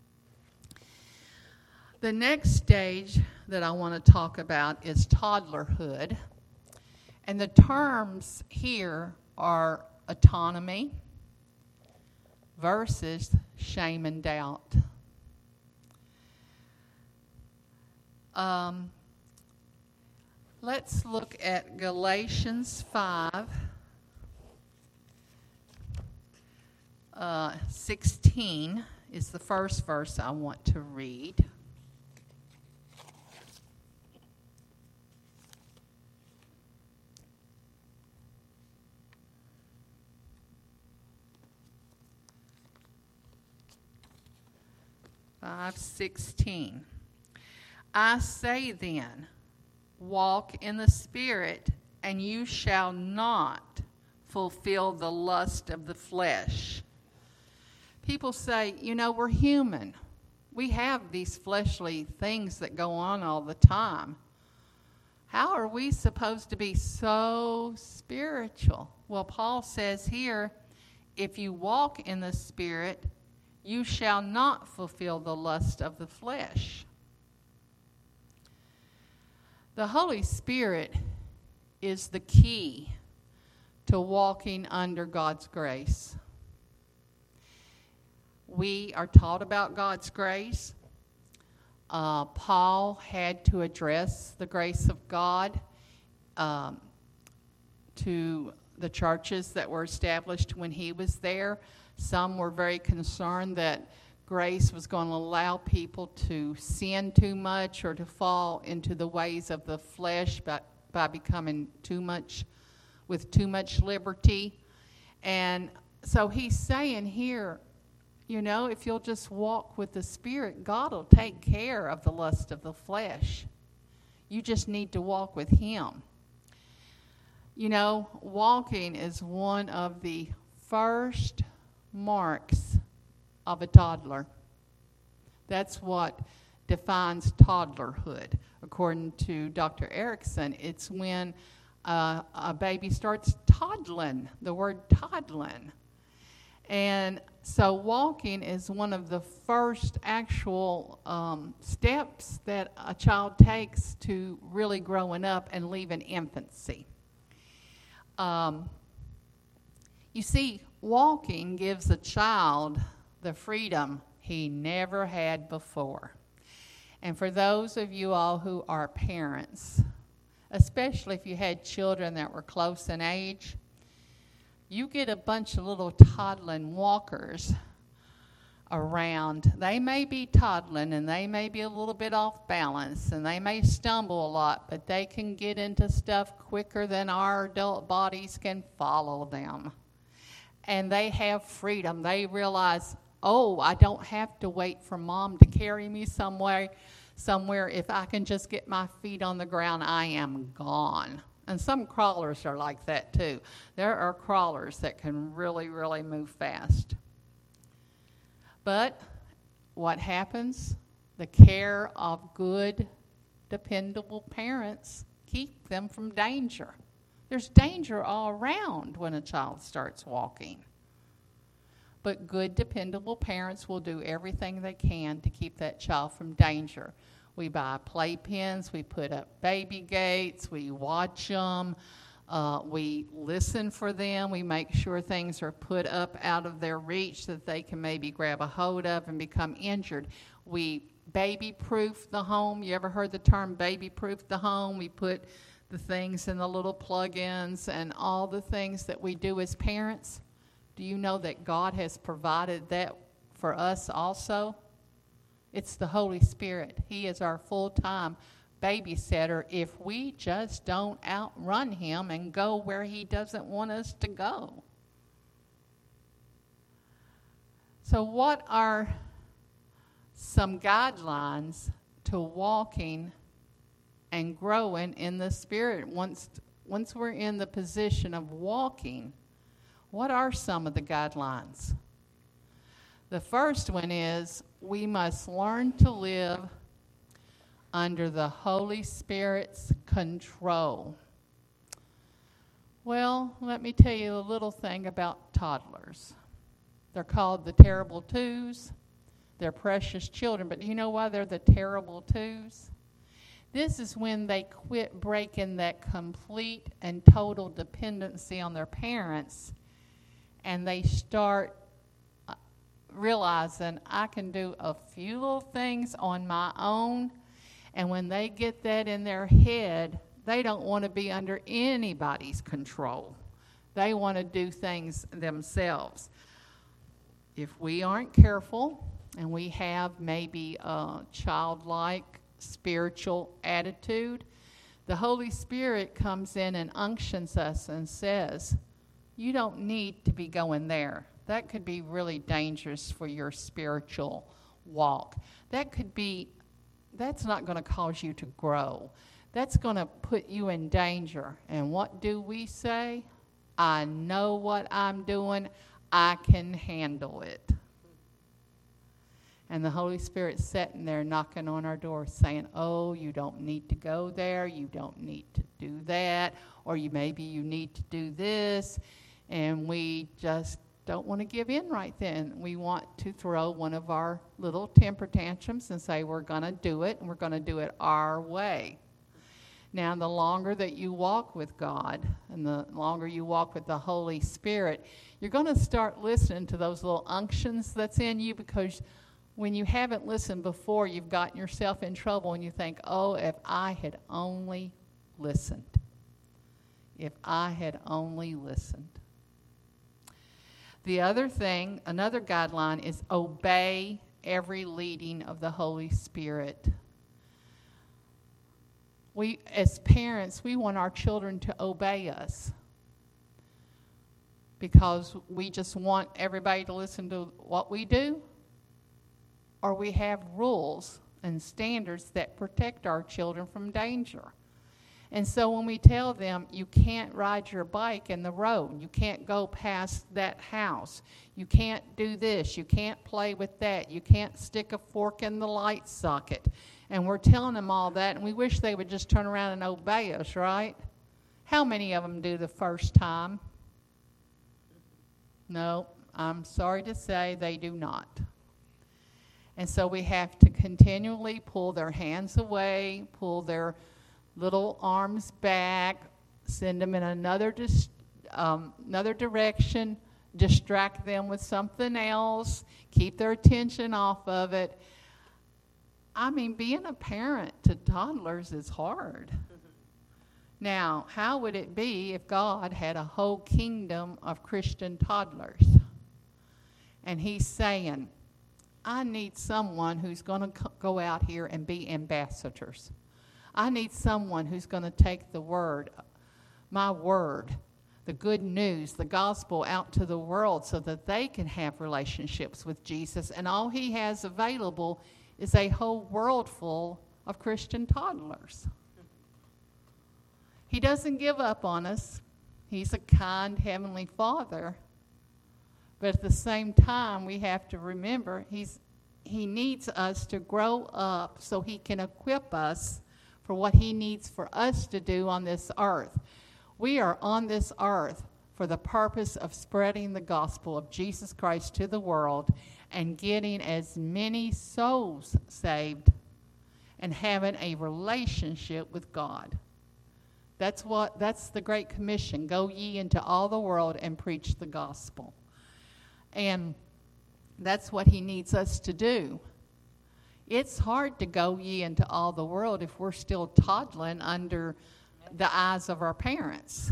The next stage that I want to talk about is toddlerhood. And the terms here are autonomy versus shame and doubt. Let's look at Galatians 5, 16 is the first verse I want to read. Verse 16. I say then, walk in the Spirit, and you shall not fulfill the lust of the flesh. People say, we're human. We have these fleshly things that go on all the time. How are we supposed to be so spiritual? Well, Paul says here, if you walk in the Spirit, you shall not fulfill the lust of the flesh. The Holy Spirit is the key to walking under God's grace. We are taught about God's grace. Paul had to address the grace of God to the churches that were established when he was there. Some were very concerned that grace was going to allow people to sin too much or to fall into the ways of the flesh by becoming with too much liberty. And so he's saying here, if you'll just walk with the Spirit, God will take care of the lust of the flesh. You just need to walk with him. Walking is one of the first marks of a toddler. That's what defines toddlerhood. According to Dr. Erickson, it's when a baby starts toddling, the word toddling. And so walking is one of the first actual steps that a child takes to really growing up and leaving infancy. You see, walking gives a child the freedom he never had before. And for those of you all who are parents, especially if you had children that were close in age, you get a bunch of little toddling walkers around. They may be toddling and they may be a little bit off balance and they may stumble a lot, but they can get into stuff quicker than our adult bodies can follow them. And they have freedom. They realize, oh, I don't have to wait for mom to carry me somewhere. If I can just get my feet on the ground, I am gone. And some crawlers are like that too. There are crawlers that can really, really move fast. But what happens? The care of good, dependable parents keep them from danger. There's danger all around when a child starts walking. But good, dependable parents will do everything they can to keep that child from danger. We buy playpens, we put up baby gates, we watch them, we listen for them, we make sure things are put up out of their reach that they can maybe grab a hold of and become injured. We baby-proof the home. You ever heard the term baby-proof the home? We put the things in the little plug-ins and all the things that we do as parents. Do you know that God has provided that for us also? It's the Holy Spirit. He is our full-time babysitter if we just don't outrun him and go where he doesn't want us to go. So what are some guidelines to walking and growing in the Spirit? Once we're in the position of walking, what are some of the guidelines? The first one is we must learn to live under the Holy Spirit's control. Well, let me tell you a little thing about toddlers. They're called the terrible twos. They're precious children, but do you know why they're the terrible twos? This is when they quit breaking that complete and total dependency on their parents, and they start realizing I can do a few little things on my own. And when they get that in their head, they don't want to be under anybody's control. They want to do things themselves. If we aren't careful and we have maybe a childlike spiritual attitude, the Holy Spirit comes in and unctions us and says, you don't need to be going there. That could be really dangerous for your spiritual walk. That's not going to cause you to grow. That's going to put you in danger. And what do we say? I know what I'm doing. I can handle it. And the Holy Spirit's sitting there knocking on our door saying, oh, you don't need to go there. You don't need to do that. Or maybe you need to do this. And we just don't want to give in right then. We want to throw one of our little temper tantrums and say we're going to do it, and we're going to do it our way. Now, the longer that you walk with God and the longer you walk with the Holy Spirit, you're going to start listening to those little unctions that's in you, because when you haven't listened before, you've gotten yourself in trouble and you think, oh, if I had only listened. If I had only listened. The other thing, another guideline, is obey every leading of the Holy Spirit. We, as parents, we want our children to obey us because we just want everybody to listen to what we do, or we have rules and standards that protect our children from danger. And so when we tell them, you can't ride your bike in the road, you can't go past that house, you can't do this, you can't play with that, you can't stick a fork in the light socket, and we're telling them all that, and we wish they would just turn around and obey us, right? How many of them do the first time? No, I'm sorry to say they do not. And so we have to continually pull their hands away, pull their little arms back, send them in another direction, distract them with something else, keep their attention off of it. I mean, being a parent to toddlers is hard. Now, how would it be if God had a whole kingdom of Christian toddlers? And he's saying, I need someone who's going to go out here and be ambassadors. I need someone who's going to take the word, my word, the good news, the gospel out to the world so that they can have relationships with Jesus. And all he has available is a whole world full of Christian toddlers. He doesn't give up on us. He's a kind Heavenly Father. But at the same time, we have to remember he needs us to grow up so he can equip us for what he needs for us to do on this earth. We are on this earth for the purpose of spreading the gospel of Jesus Christ to the world and getting as many souls saved and having a relationship with God. That's the Great Commission. Go ye into all the world and preach the gospel. And that's what he needs us to do. It's hard to go ye into all the world if we're still toddling under the eyes of our parents.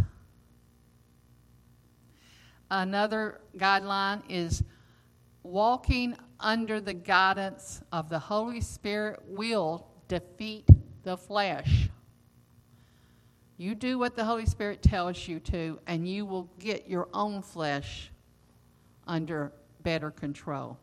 Another guideline is walking under the guidance of the Holy Spirit will defeat the flesh. You do what the Holy Spirit tells you to, and you will get your own flesh under better control.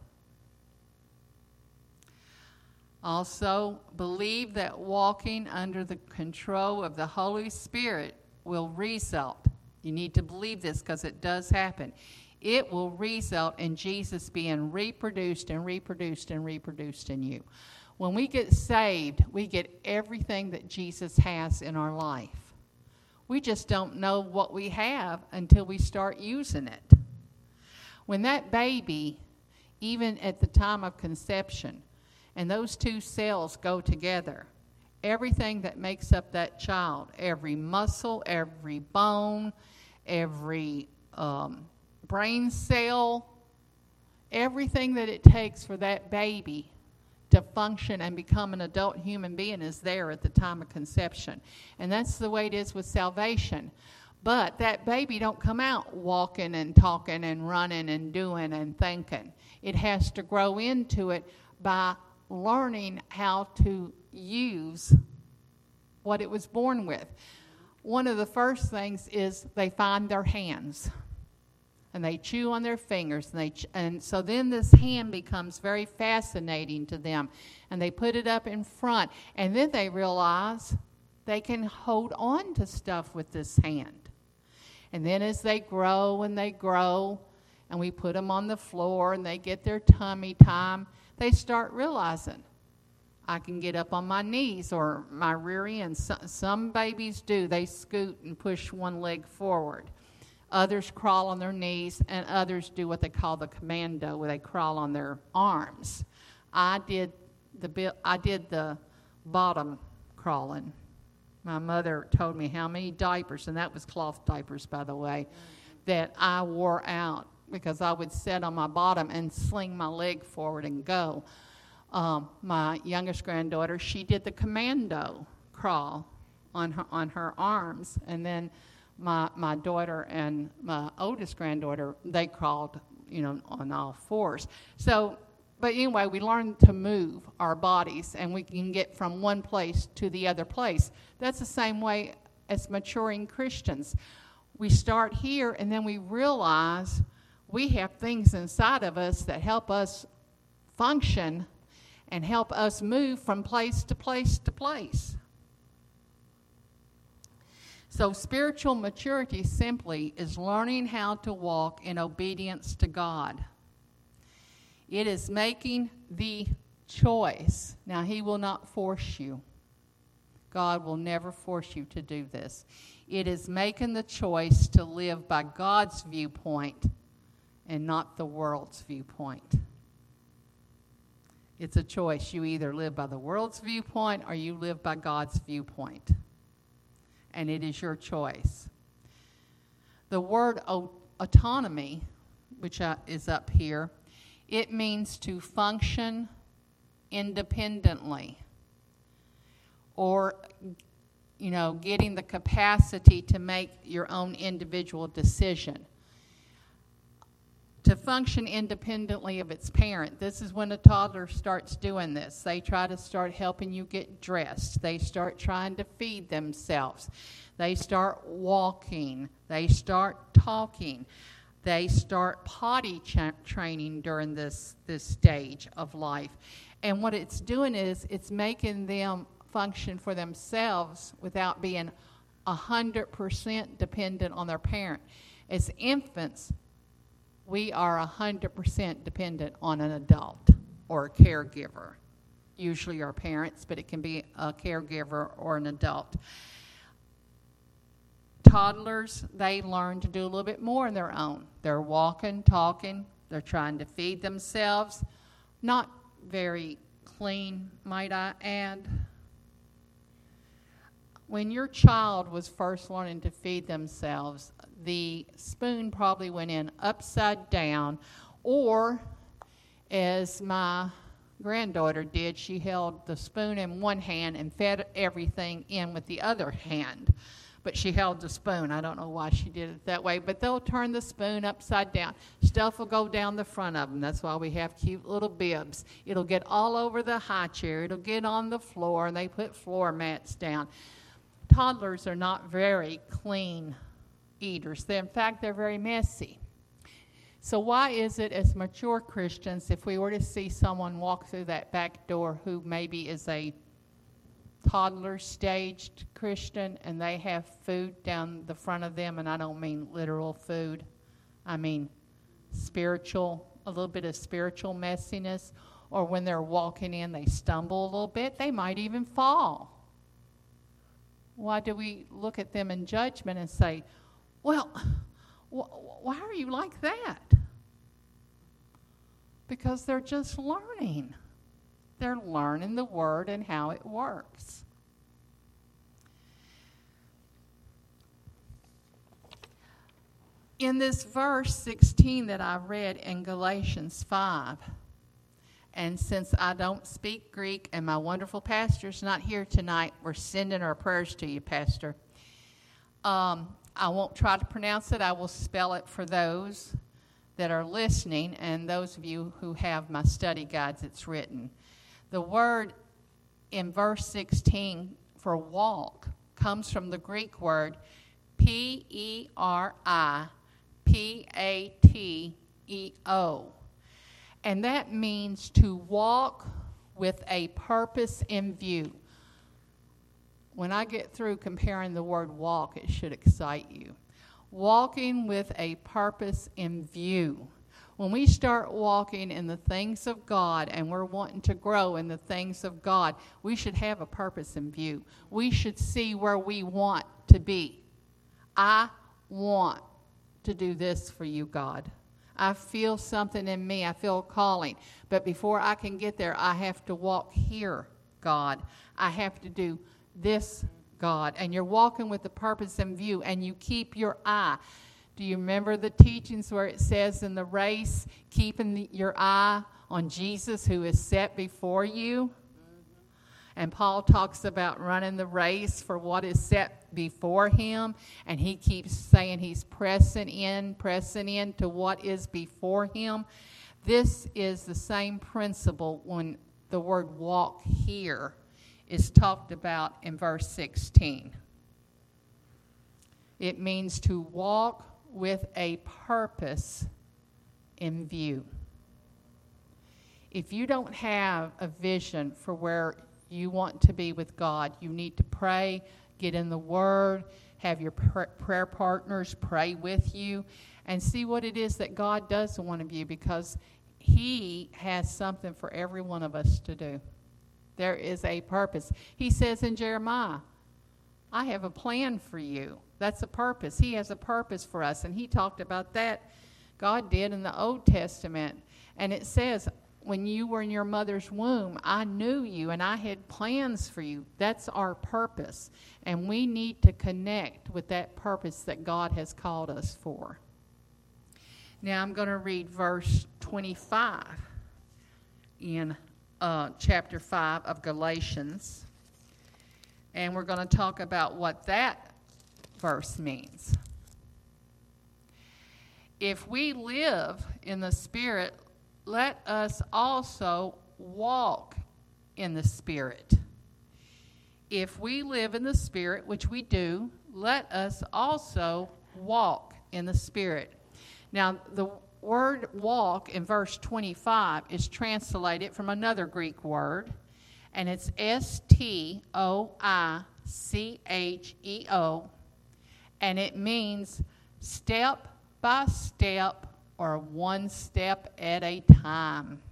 Also, believe that walking under the control of the Holy Spirit will result. You need to believe this because it does happen. It will result in Jesus being reproduced and reproduced and reproduced in you. When we get saved, we get everything that Jesus has in our life. We just don't know what we have until we start using it. When that baby, even at the time of conception, and those two cells go together, everything that makes up that child, every muscle, every bone, every brain cell, everything that it takes for that baby to function and become an adult human being is there at the time of conception. And that's the way it is with salvation. But that baby don't come out walking and talking and running and doing and thinking. It has to grow into it by learning how to use what it was born with. One of the first things is they find their hands. And they chew on their fingers. And so then this hand becomes very fascinating to them. And they put it up in front. And then they realize they can hold on to stuff with this hand. And then as they grow, and we put them on the floor and they get their tummy time, they start realizing, I can get up on my knees or my rear end. Some babies do. They scoot and push one leg forward. Others crawl on their knees, and others do what they call the commando, where they crawl on their arms. I did the bottom crawling. My mother told me how many diapers, and that was cloth diapers, by the way, that I wore out because I would sit on my bottom and sling my leg forward and go. My youngest granddaughter, she did the commando crawl on her arms, and then my daughter and my oldest granddaughter, they crawled, on all fours. So, but anyway, we learn to move our bodies, and we can get from one place to the other place. That's the same way as maturing Christians. We start here, and then we realize we have things inside of us that help us function and help us move from place to place to place. So spiritual maturity simply is learning how to walk in obedience to God. It is making the choice. Now, he will not force you. God will never force you to do this. It is making the choice to live by God's viewpoint and not the world's viewpoint. It's a choice. You either live by the world's viewpoint or you live by God's viewpoint. And it is your choice. The word autonomy, which is up here, it means to function independently, or, getting the capacity to make your own individual decision. To function independently of its parent. This is when a toddler starts doing this. They try to start helping you get dressed. They start trying to feed themselves. They start walking. They start talking. They start potty training during this stage of life. And what it's doing is it's making them function for themselves without being 100% dependent on their parent. As infants, we are 100% dependent on an adult or a caregiver. Usually our parents, but it can be a caregiver or an adult. Toddlers, they learn to do a little bit more on their own. They're walking, talking, they're trying to feed themselves. Not very clean, might I add. When your child was first learning to feed themselves, the spoon probably went in upside down, or as my granddaughter did, she held the spoon in one hand and fed everything in with the other hand. But she held the spoon. I don't know why she did it that way, but they'll turn the spoon upside down. Stuff will go down the front of them. That's why we have cute little bibs. It'll get all over the high chair. It'll get on the floor, and they put floor mats down. Toddlers are not very clean eaters. In fact, they're very messy. So why is it as mature Christians, if we were to see someone walk through that back door who maybe is a toddler staged Christian and they have food down the front of them, and I don't mean literal food, I mean spiritual, a little bit of spiritual messiness, or when they're walking in they stumble a little bit, they might even fall. Why do we look at them in judgment and say, well, why are you like that? Because they're just learning. They're learning the Word and how it works. In this verse 16 that I read in Galatians 5, and since I don't speak Greek and my wonderful pastor's not here tonight, we're sending our prayers to you, Pastor. I won't try to pronounce it. I will spell it for those that are listening and those of you who have my study guides. It's written. The word in verse 16 for walk comes from the Greek word P-E-R-I-P-A-T-E-O. And that means to walk with a purpose in view. When I get through comparing the word walk, it should excite you. Walking with a purpose in view. When we start walking in the things of God and we're wanting to grow in the things of God, we should have a purpose in view. We should see where we want to be. I want to do this for you, God. I feel something in me. I feel a calling. But before I can get there, I have to walk here, God. I have to do this, God. And you're walking with the purpose in view, and you keep your eye. Do you remember the teachings where it says in the race, keeping your eye on Jesus who is set before you? And Paul talks about running the race for what is set before him. And he keeps saying he's pressing in to what is before him. This is the same principle when the word walk here is talked about in verse 16. It means to walk with a purpose in view. If you don't have a vision for where you want to be with God, you need to pray, get in the Word, have your prayer partners pray with you, and see what it is that God does in one of you, because He has something for every one of us to do. There is a purpose. He says in Jeremiah, I have a plan for you. That's a purpose. He has a purpose for us, and He talked about that God did in the Old Testament. And it says, when you were in your mother's womb, I knew you and I had plans for you. That's our purpose. And we need to connect with that purpose that God has called us for. Now I'm going to read verse 25 in chapter 5 of Galatians. And we're going to talk about what that verse means. If we live in the Spirit, let us also walk in the Spirit. If we live in the Spirit, which we do, let us also walk in the Spirit. Now, the word walk in verse 25 is translated from another Greek word, and it's S-T-O-I-C-H-E-O, and it means step by step or one step at a time.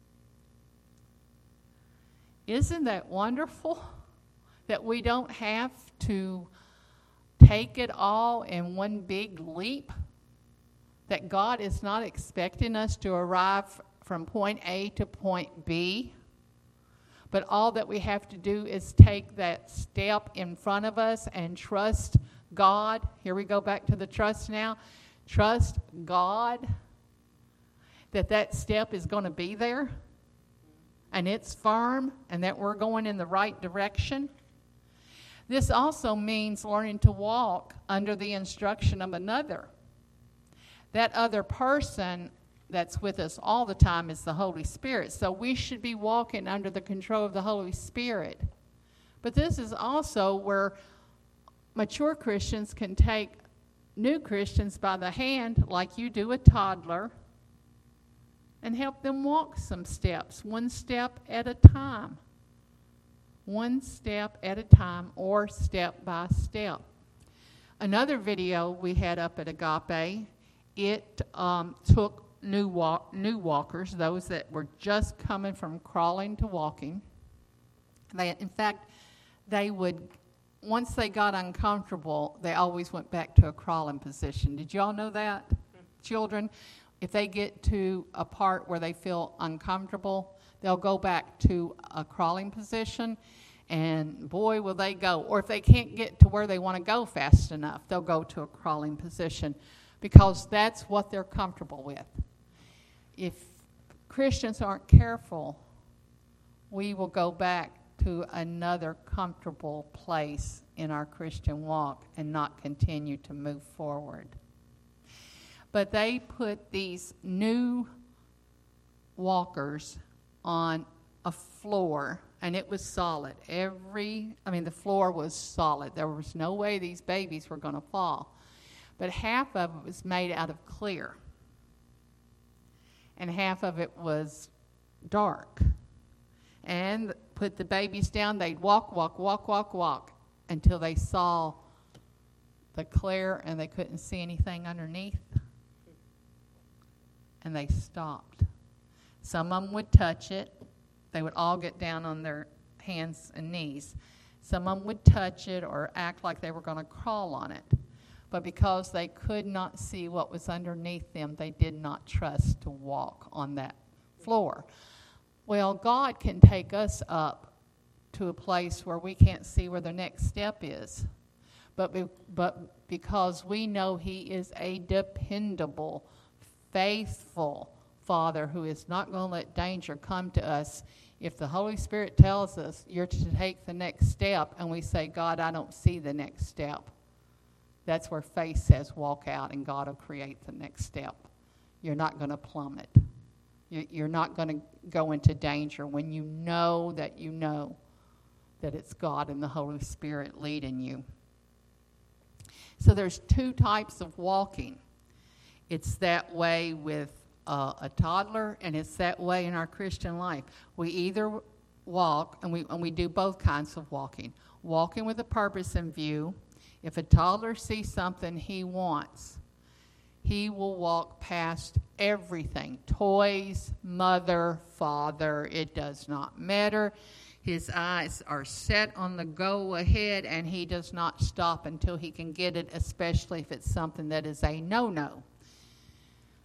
Isn't that wonderful that we don't have to take it all in one big leap? That God is not expecting us to arrive from point A to point B, but all that we have to do is take that step in front of us and trust God. Here we go back to the trust now. Trust God that step is going to be there and it's firm and that we're going in the right direction. This also means learning to walk under the instruction of another. That other person that's with us all the time is the Holy Spirit. So we should be walking under the control of the Holy Spirit. But this is also where mature Christians can take new Christians by the hand, like you do a toddler, and help them walk some steps, one step at a time. One step at a time or step by step. Another video we had up at Agape, it took new walkers, those that were just coming from crawling to walking. They would, once they got uncomfortable, they always went back to a crawling position. Did y'all know that? Children, if they get to a part where they feel uncomfortable, they'll go back to a crawling position, and boy, will they go. Or if they can't get to where they want to go fast enough, they'll go to a crawling position because that's what they're comfortable with. If Christians aren't careful, we will go back to another comfortable place in our Christian walk and not continue to move forward. But they put these new walkers on a floor, and it was solid. The floor was solid. There was no way these babies were going to fall. But half of it was made out of clear, and half of it was dark. And put the babies down, they'd walk until they saw the clear and they couldn't see anything underneath. And they stopped. Some of them would touch it. They would all get down on their hands and knees. Some of them would touch it or act like they were going to crawl on it. But because they could not see what was underneath them, they did not trust to walk on that floor. Well, God can take us up to a place where we can't see where the next step is. But because we know He is a dependable, faithful Father who is not going to let danger come to us, if the Holy Spirit tells us you're to take the next step and we say, God, I don't see the next step, that's where faith says walk out and God will create the next step. You're not going to plummet. You're not going to go into danger when you know that it's God and the Holy Spirit leading you. So there's two types of walking. It's that way with a toddler, and it's that way in our Christian life. We either walk, and we do both kinds of walking. Walking with a purpose in view. If a toddler sees something he wants, he will walk past everything. Toys, mother, father, it does not matter. His eyes are set on the go ahead, and he does not stop until he can get it, especially if it's something that is a no-no.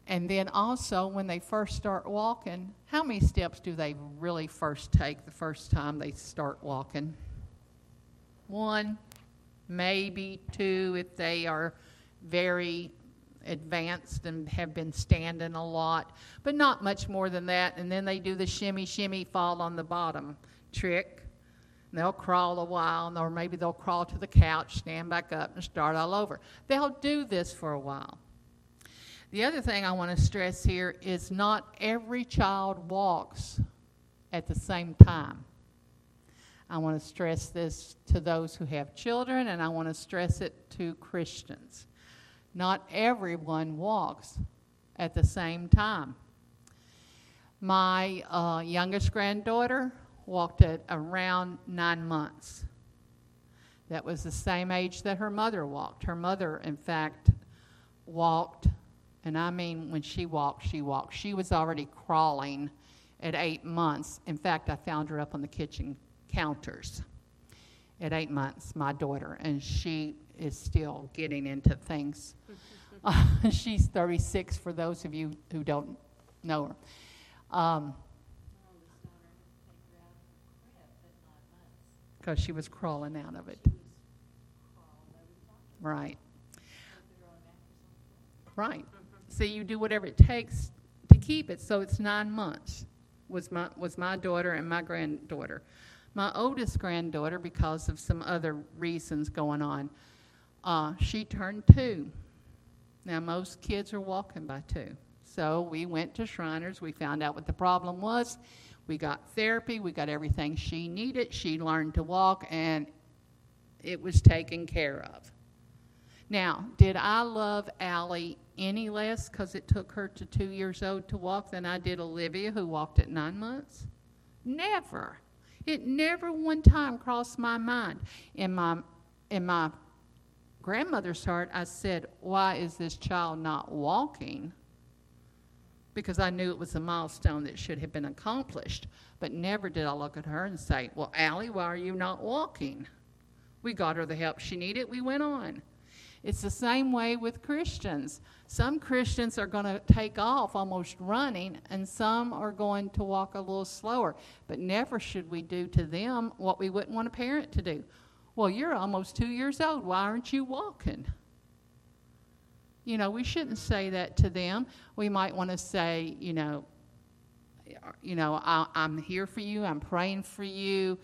And then also, when they first start walking, how many steps do they really first take the first time they start walking? 1, maybe 2 if they are very advanced and have been standing a lot, but not much more than that. And then they do the shimmy, shimmy, fall on the bottom trick. And they'll crawl a while, or maybe they'll crawl to the couch, stand back up, and start all over. They'll do this for a while. The other thing I want to stress here is not every child walks at the same time. I want to stress this to those who have children, and I want to stress it to Christians. Not everyone walks at the same time. My youngest granddaughter walked at around 9 months. That was the same age that her mother walked. Her mother, in fact, walked, and I mean when she walked, she walked. She was already crawling at 8 months. In fact, I found her up on the kitchen counters at 8 months, my daughter, and she is still getting into things. She's 36 for those of you who don't know her. Because she was crawling out of it. Right. Right. So you do whatever it takes to keep it. So it's 9 months was my daughter and my granddaughter. My oldest granddaughter, because of some other reasons going on, she turned 2. Now, most kids are walking by 2. So we went to Shriners. We found out what the problem was. We got therapy. We got everything she needed. She learned to walk, and it was taken care of. Now, did I love Allie any less because it took her to 2 years old to walk than I did Olivia, who walked at 9 months? Never. It never one time crossed my mind. In my grandmother's heart, I said, why is this child not walking? Because I knew it was a milestone that should have been accomplished. But never did I look at her and say, well, Allie, why are you not walking? We got her the help she needed. We went on. It's the same way with Christians. Some Christians are going to take off almost running, and some are going to walk a little slower. But never should we do to them what we wouldn't want a parent to do. Well, you're almost 2 years old. Why aren't you walking? You know, we shouldn't say that to them. We might want to say, I'm here for you. I'm praying for you,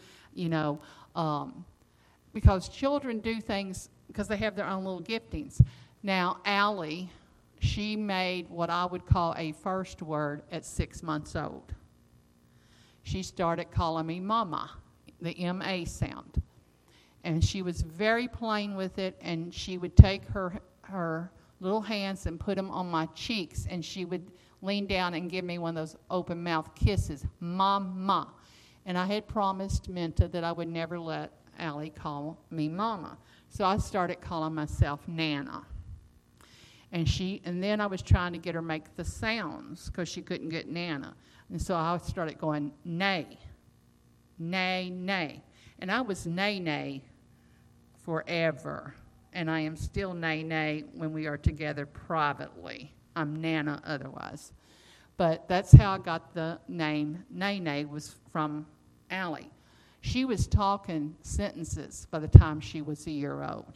because children do things because they have their own little giftings. Now, Allie, she made what I would call a first word at 6 months old. She started calling me Mama, the M-A sound. And she was very plain with it, and she would take her little hands and put them on my cheeks, and she would lean down and give me one of those open mouth kisses, Mama. And I had promised Minta that I would never let Allie call me Mama. So I started calling myself Nana. And then I was trying to get her to make the sounds because she couldn't get Nana. And so I started going, Nay, Nay, Nay. And I was Nay, Nay forever. And I am still Nay, Nay when we are together privately. I'm Nana otherwise. But that's how I got the name Nay, Nay, was from Allie. She was talking sentences by the time she was a year old.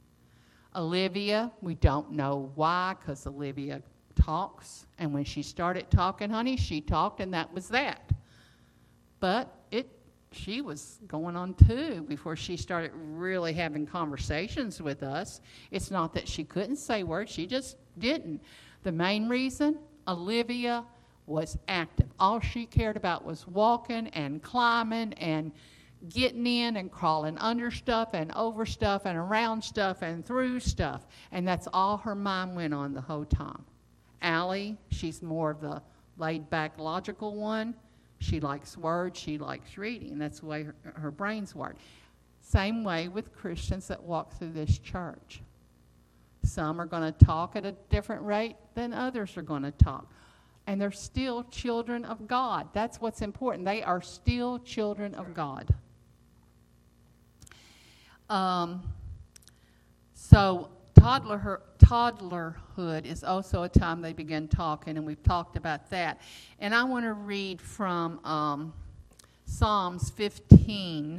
Olivia, we don't know why, because Olivia talks. And when she started talking, honey, she talked, and that was that. But she was going on 2 before she started really having conversations with us. It's not that she couldn't say words, she just didn't. The main reason, Olivia was active. All she cared about was walking and climbing and getting in and crawling under stuff and over stuff and around stuff and through stuff. And that's all her mind went on the whole time. Allie, she's more of the laid-back, logical one. She likes words. She likes reading. That's the way her brain's work. Same way with Christians that walk through this church. Some are going to talk at a different rate than others are going to talk. And they're still children of God. That's what's important. They are still children of God. So toddlerhood is also a time they begin talking, and we've talked about that. And I want to read from Psalms 15.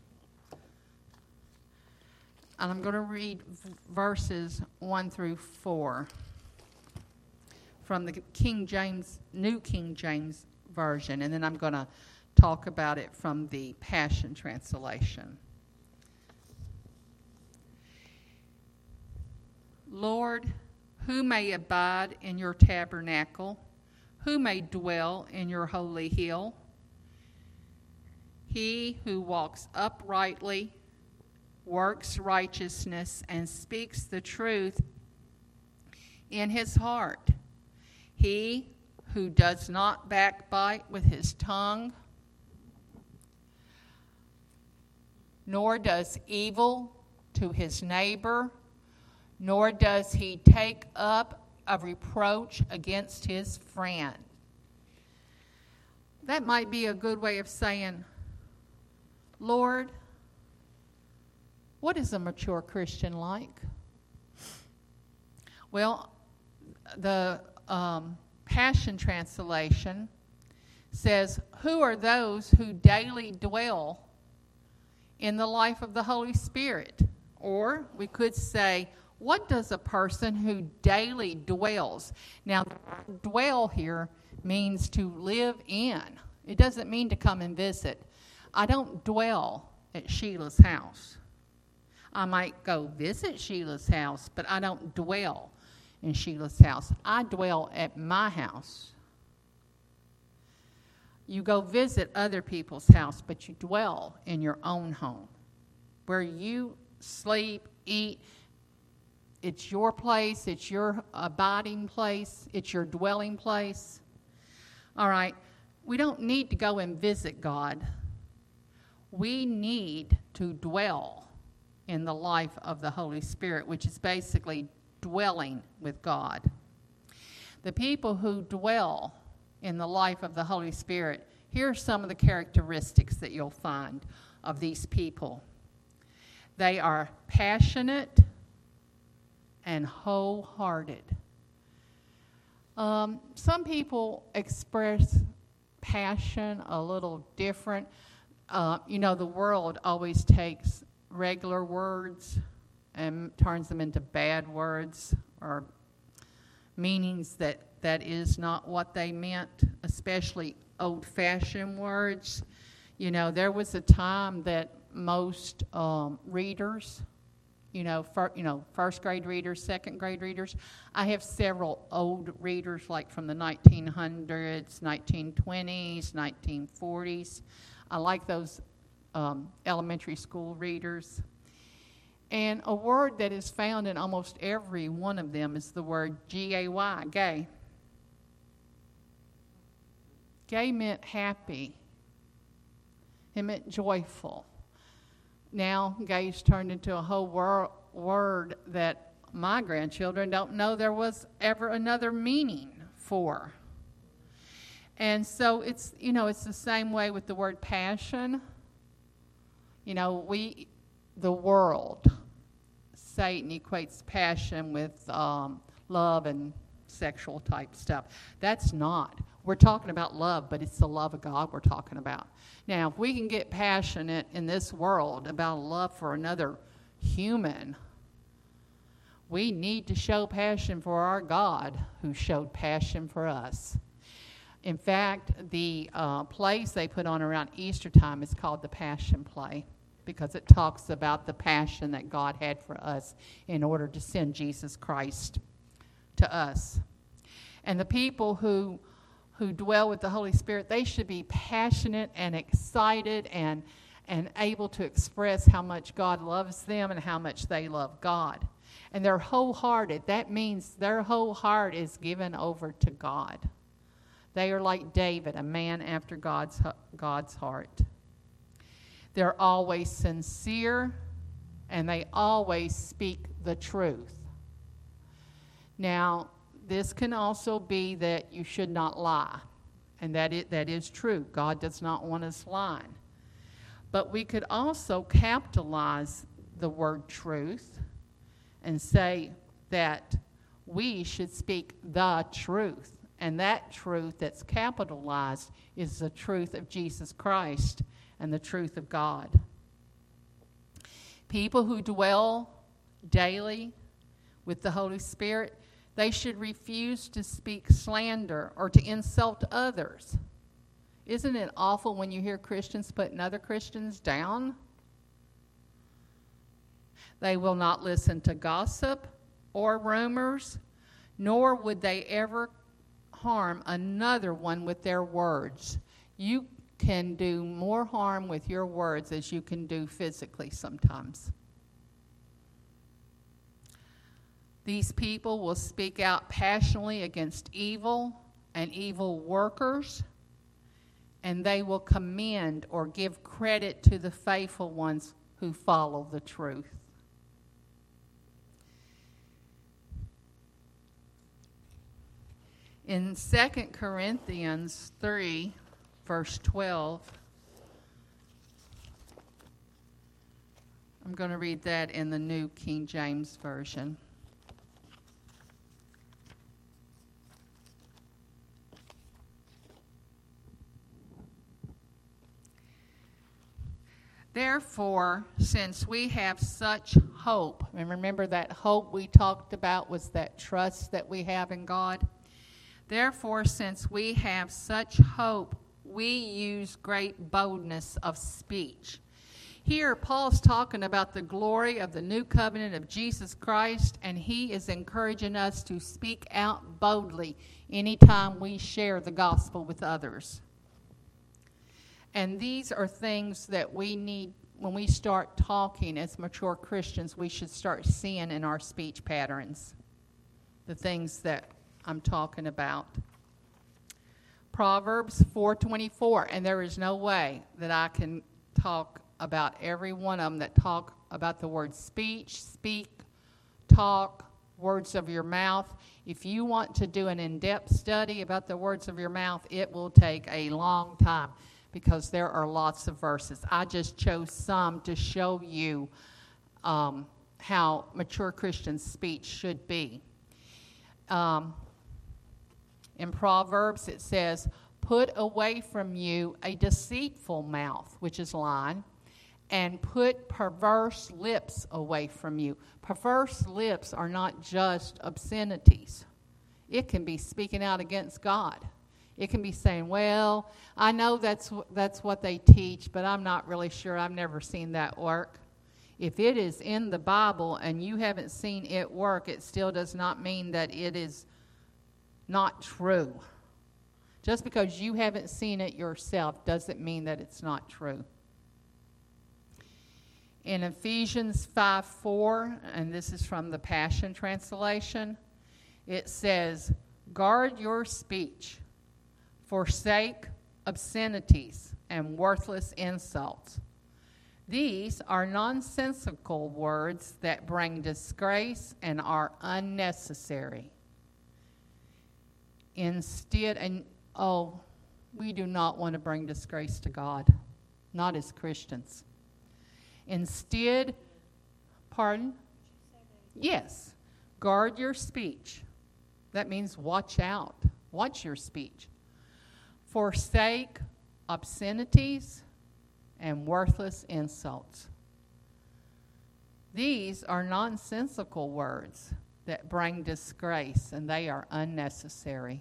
And I'm going to read verses 1 through 4 from the New King James Version, and then I'm going to talk about it from the Passion Translation. Lord, who may abide in your tabernacle? Who may dwell in your holy hill? He who walks uprightly, works righteousness, and speaks the truth in his heart. He who does not backbite with his tongue, nor does evil to his neighbor, nor does he take up a reproach against his friend. That might be a good way of saying, Lord, what is a mature Christian like? Well, the Passion Translation says, who are those who daily dwell in the life of the Holy Spirit? Or we could say, what does a person who daily dwells? Now, dwell here means to live in. It doesn't mean to come and visit. I don't dwell at Sheila's house. I might go visit Sheila's house, but I don't dwell in Sheila's house. I dwell at my house. You go visit other people's house, but you dwell in your own home. Where you sleep, eat, it's your place, it's your abiding place, it's your dwelling place. All right, we don't need to go and visit God. We need to dwell in the life of the Holy Spirit, which is basically dwelling with God. The people who dwell in the life of the Holy Spirit, here are some of the characteristics that you'll find of these people. They are passionate and wholehearted. Some people express passion a little different. The world always takes regular words and turns them into bad words or meanings that is not what they meant, especially old-fashioned words. There was a time that most readers, first grade readers, second grade readers. I have several old readers like from the 1900s, 1920s, 1940s. I like those elementary school readers. And a word that is found in almost every one of them is the word G-A-Y, gay. Gay meant happy. It meant joyful. Now, gay's turned into a whole word that my grandchildren don't know there was ever another meaning for. And so it's the same way with the word passion. The world, Satan equates passion with love and sexual type stuff. That's not. We're talking about love, but it's the love of God we're talking about. Now, if we can get passionate in this world about love for another human, we need to show passion for our God who showed passion for us. In fact, the plays they put on around Easter time is called the Passion Play, because it talks about the passion that God had for us in order to send Jesus Christ to us. And the people who dwell with the Holy Spirit, they should be passionate and excited and able to express how much God loves them and how much they love God. And they're wholehearted. That means their whole heart is given over to God. They are like David, a man after God's heart. They're always sincere, and they always speak the truth. Now, this can also be that you should not lie, and that is true. God does not want us lying. But we could also capitalize the word truth and say that we should speak the truth. And that truth that's capitalized is the truth of Jesus Christ and the truth of God. People who dwell daily with the Holy Spirit, they should refuse to speak slander or to insult others. Isn't it awful when you hear Christians putting other Christians down? They will not listen to gossip or rumors, nor would they ever harm another one with their words. You can do more harm with your words as you can do physically sometimes. These people will speak out passionately against evil and evil workers, and they will commend or give credit to the faithful ones who follow the truth. In 2 Corinthians 3, verse 12, I'm going to read that in the New King James Version. Therefore, since we have such hope, and remember that hope we talked about was that trust that we have in God. Therefore, since we have such hope, we use great boldness of speech. Here, Paul's talking about the glory of the new covenant of Jesus Christ, and he is encouraging us to speak out boldly anytime we share the gospel with others. And these are things that we need, when we start talking as mature Christians, we should start seeing in our speech patterns. The things that I'm talking about. Proverbs 4:24, and there is no way that I can talk about every one of them that talk about the word speech, speak, talk, words of your mouth. If you want to do an in-depth study about the words of your mouth, it will take a long time because there are lots of verses. I just chose some to show you how mature Christian speech should be. In Proverbs, it says, put away from you a deceitful mouth, which is lying, and put perverse lips away from you. Perverse lips are not just obscenities. It can be speaking out against God. It can be saying, well, I know that's what they teach, but I'm not really sure. I've never seen that work. If it is in the Bible and you haven't seen it work, it still does not mean that it is not true. Just because you haven't seen it yourself doesn't mean that it's not true. In Ephesians 5:4, and this is from the Passion Translation, it says, guard your speech, forsake obscenities and worthless insults. These are nonsensical words that bring disgrace and are unnecessary. Instead, we do not want to bring disgrace to God, not as Christians. Instead, pardon? Yes, guard your speech. That means watch out. Watch your speech. Forsake obscenities and worthless insults. These are nonsensical words that bring disgrace, and they are unnecessary.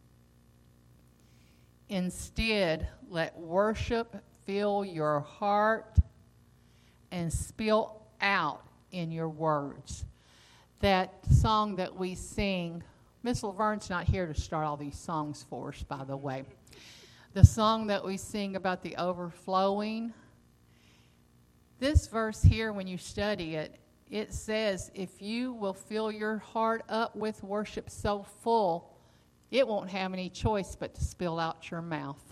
Instead, let worship fill your heart and spill out in your words. That song that we sing, Miss Laverne's not here to start all these songs for us, by the way. The song that we sing about the overflowing, this verse here, when you study it, it says, if you will fill your heart up with worship so full, it won't have any choice but to spill out your mouth.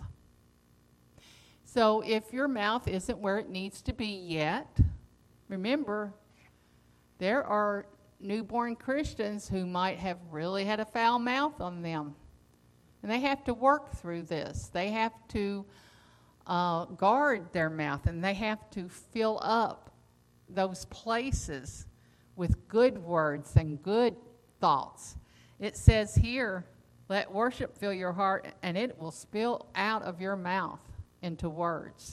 So if your mouth isn't where it needs to be yet, remember, there are newborn Christians who might have really had a foul mouth on them. And they have to work through this. They have to guard their mouth, and they have to fill up those places with good words and good thoughts. It says here, let worship fill your heart, and it will spill out of your mouth into words.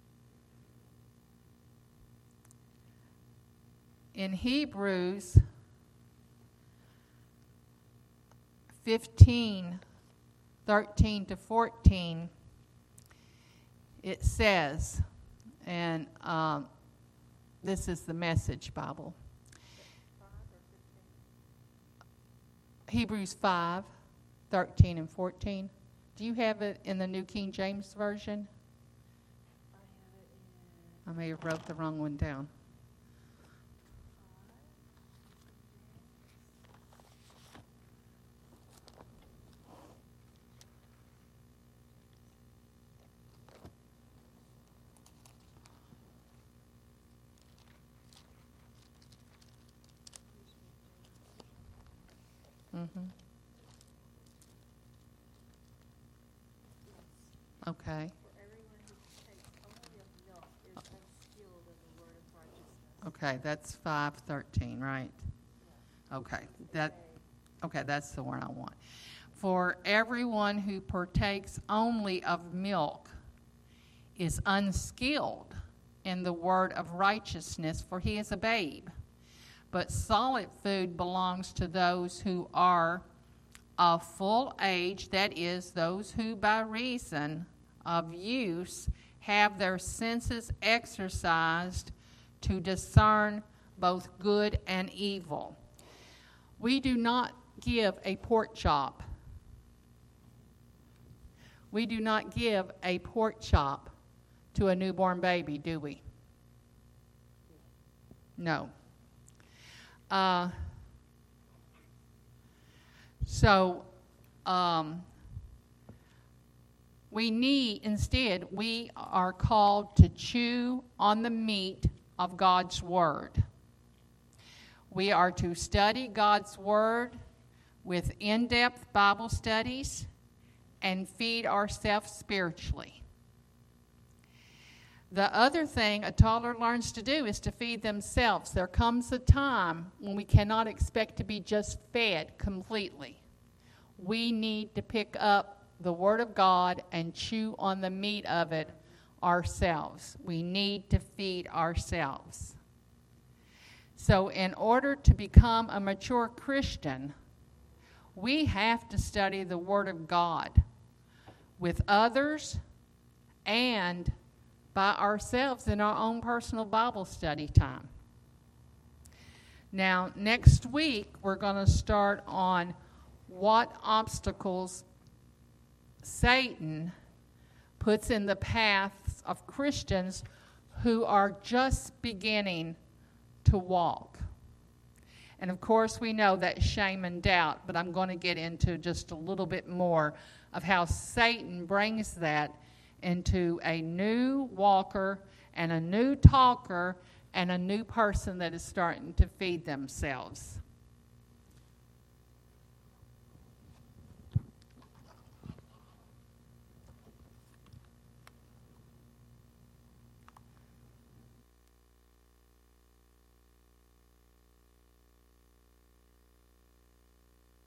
In Hebrews 15, 13 to 14, it says, and this is the Message Bible. Hebrews 5, 13 and 14. Do you have it in the New King James Version? I may have wrote the wrong one down. Mm-hmm. Okay. For everyone who takes only of milk is unskilled in the word of righteousness. Okay, that's 5:13, right? Okay, that's the one I want. For everyone who partakes only of milk is unskilled in the word of righteousness, for he is a babe. But solid food belongs to those who are of full age, that is, those who by reason of use have their senses exercised to discern both good and evil. We do not give a pork chop. We do not give a pork chop to a newborn baby, do we? No. We are called to chew on the meat of God's Word. We are to study God's Word with in-depth Bible studies and feed ourselves spiritually. The other thing a toddler learns to do is to feed themselves. There comes a time when we cannot expect to be just fed completely. We need to pick up the Word of God and chew on the meat of it ourselves. We need to feed ourselves. So in order to become a mature Christian, we have to study the Word of God with others and by ourselves in our own personal Bible study time. Now, next week, we're going to start on what obstacles Satan puts in the paths of Christians who are just beginning to walk. And of course, we know that shame and doubt, but I'm going to get into just a little bit more of how Satan brings that into a new walker and a new talker and a new person that is starting to feed themselves.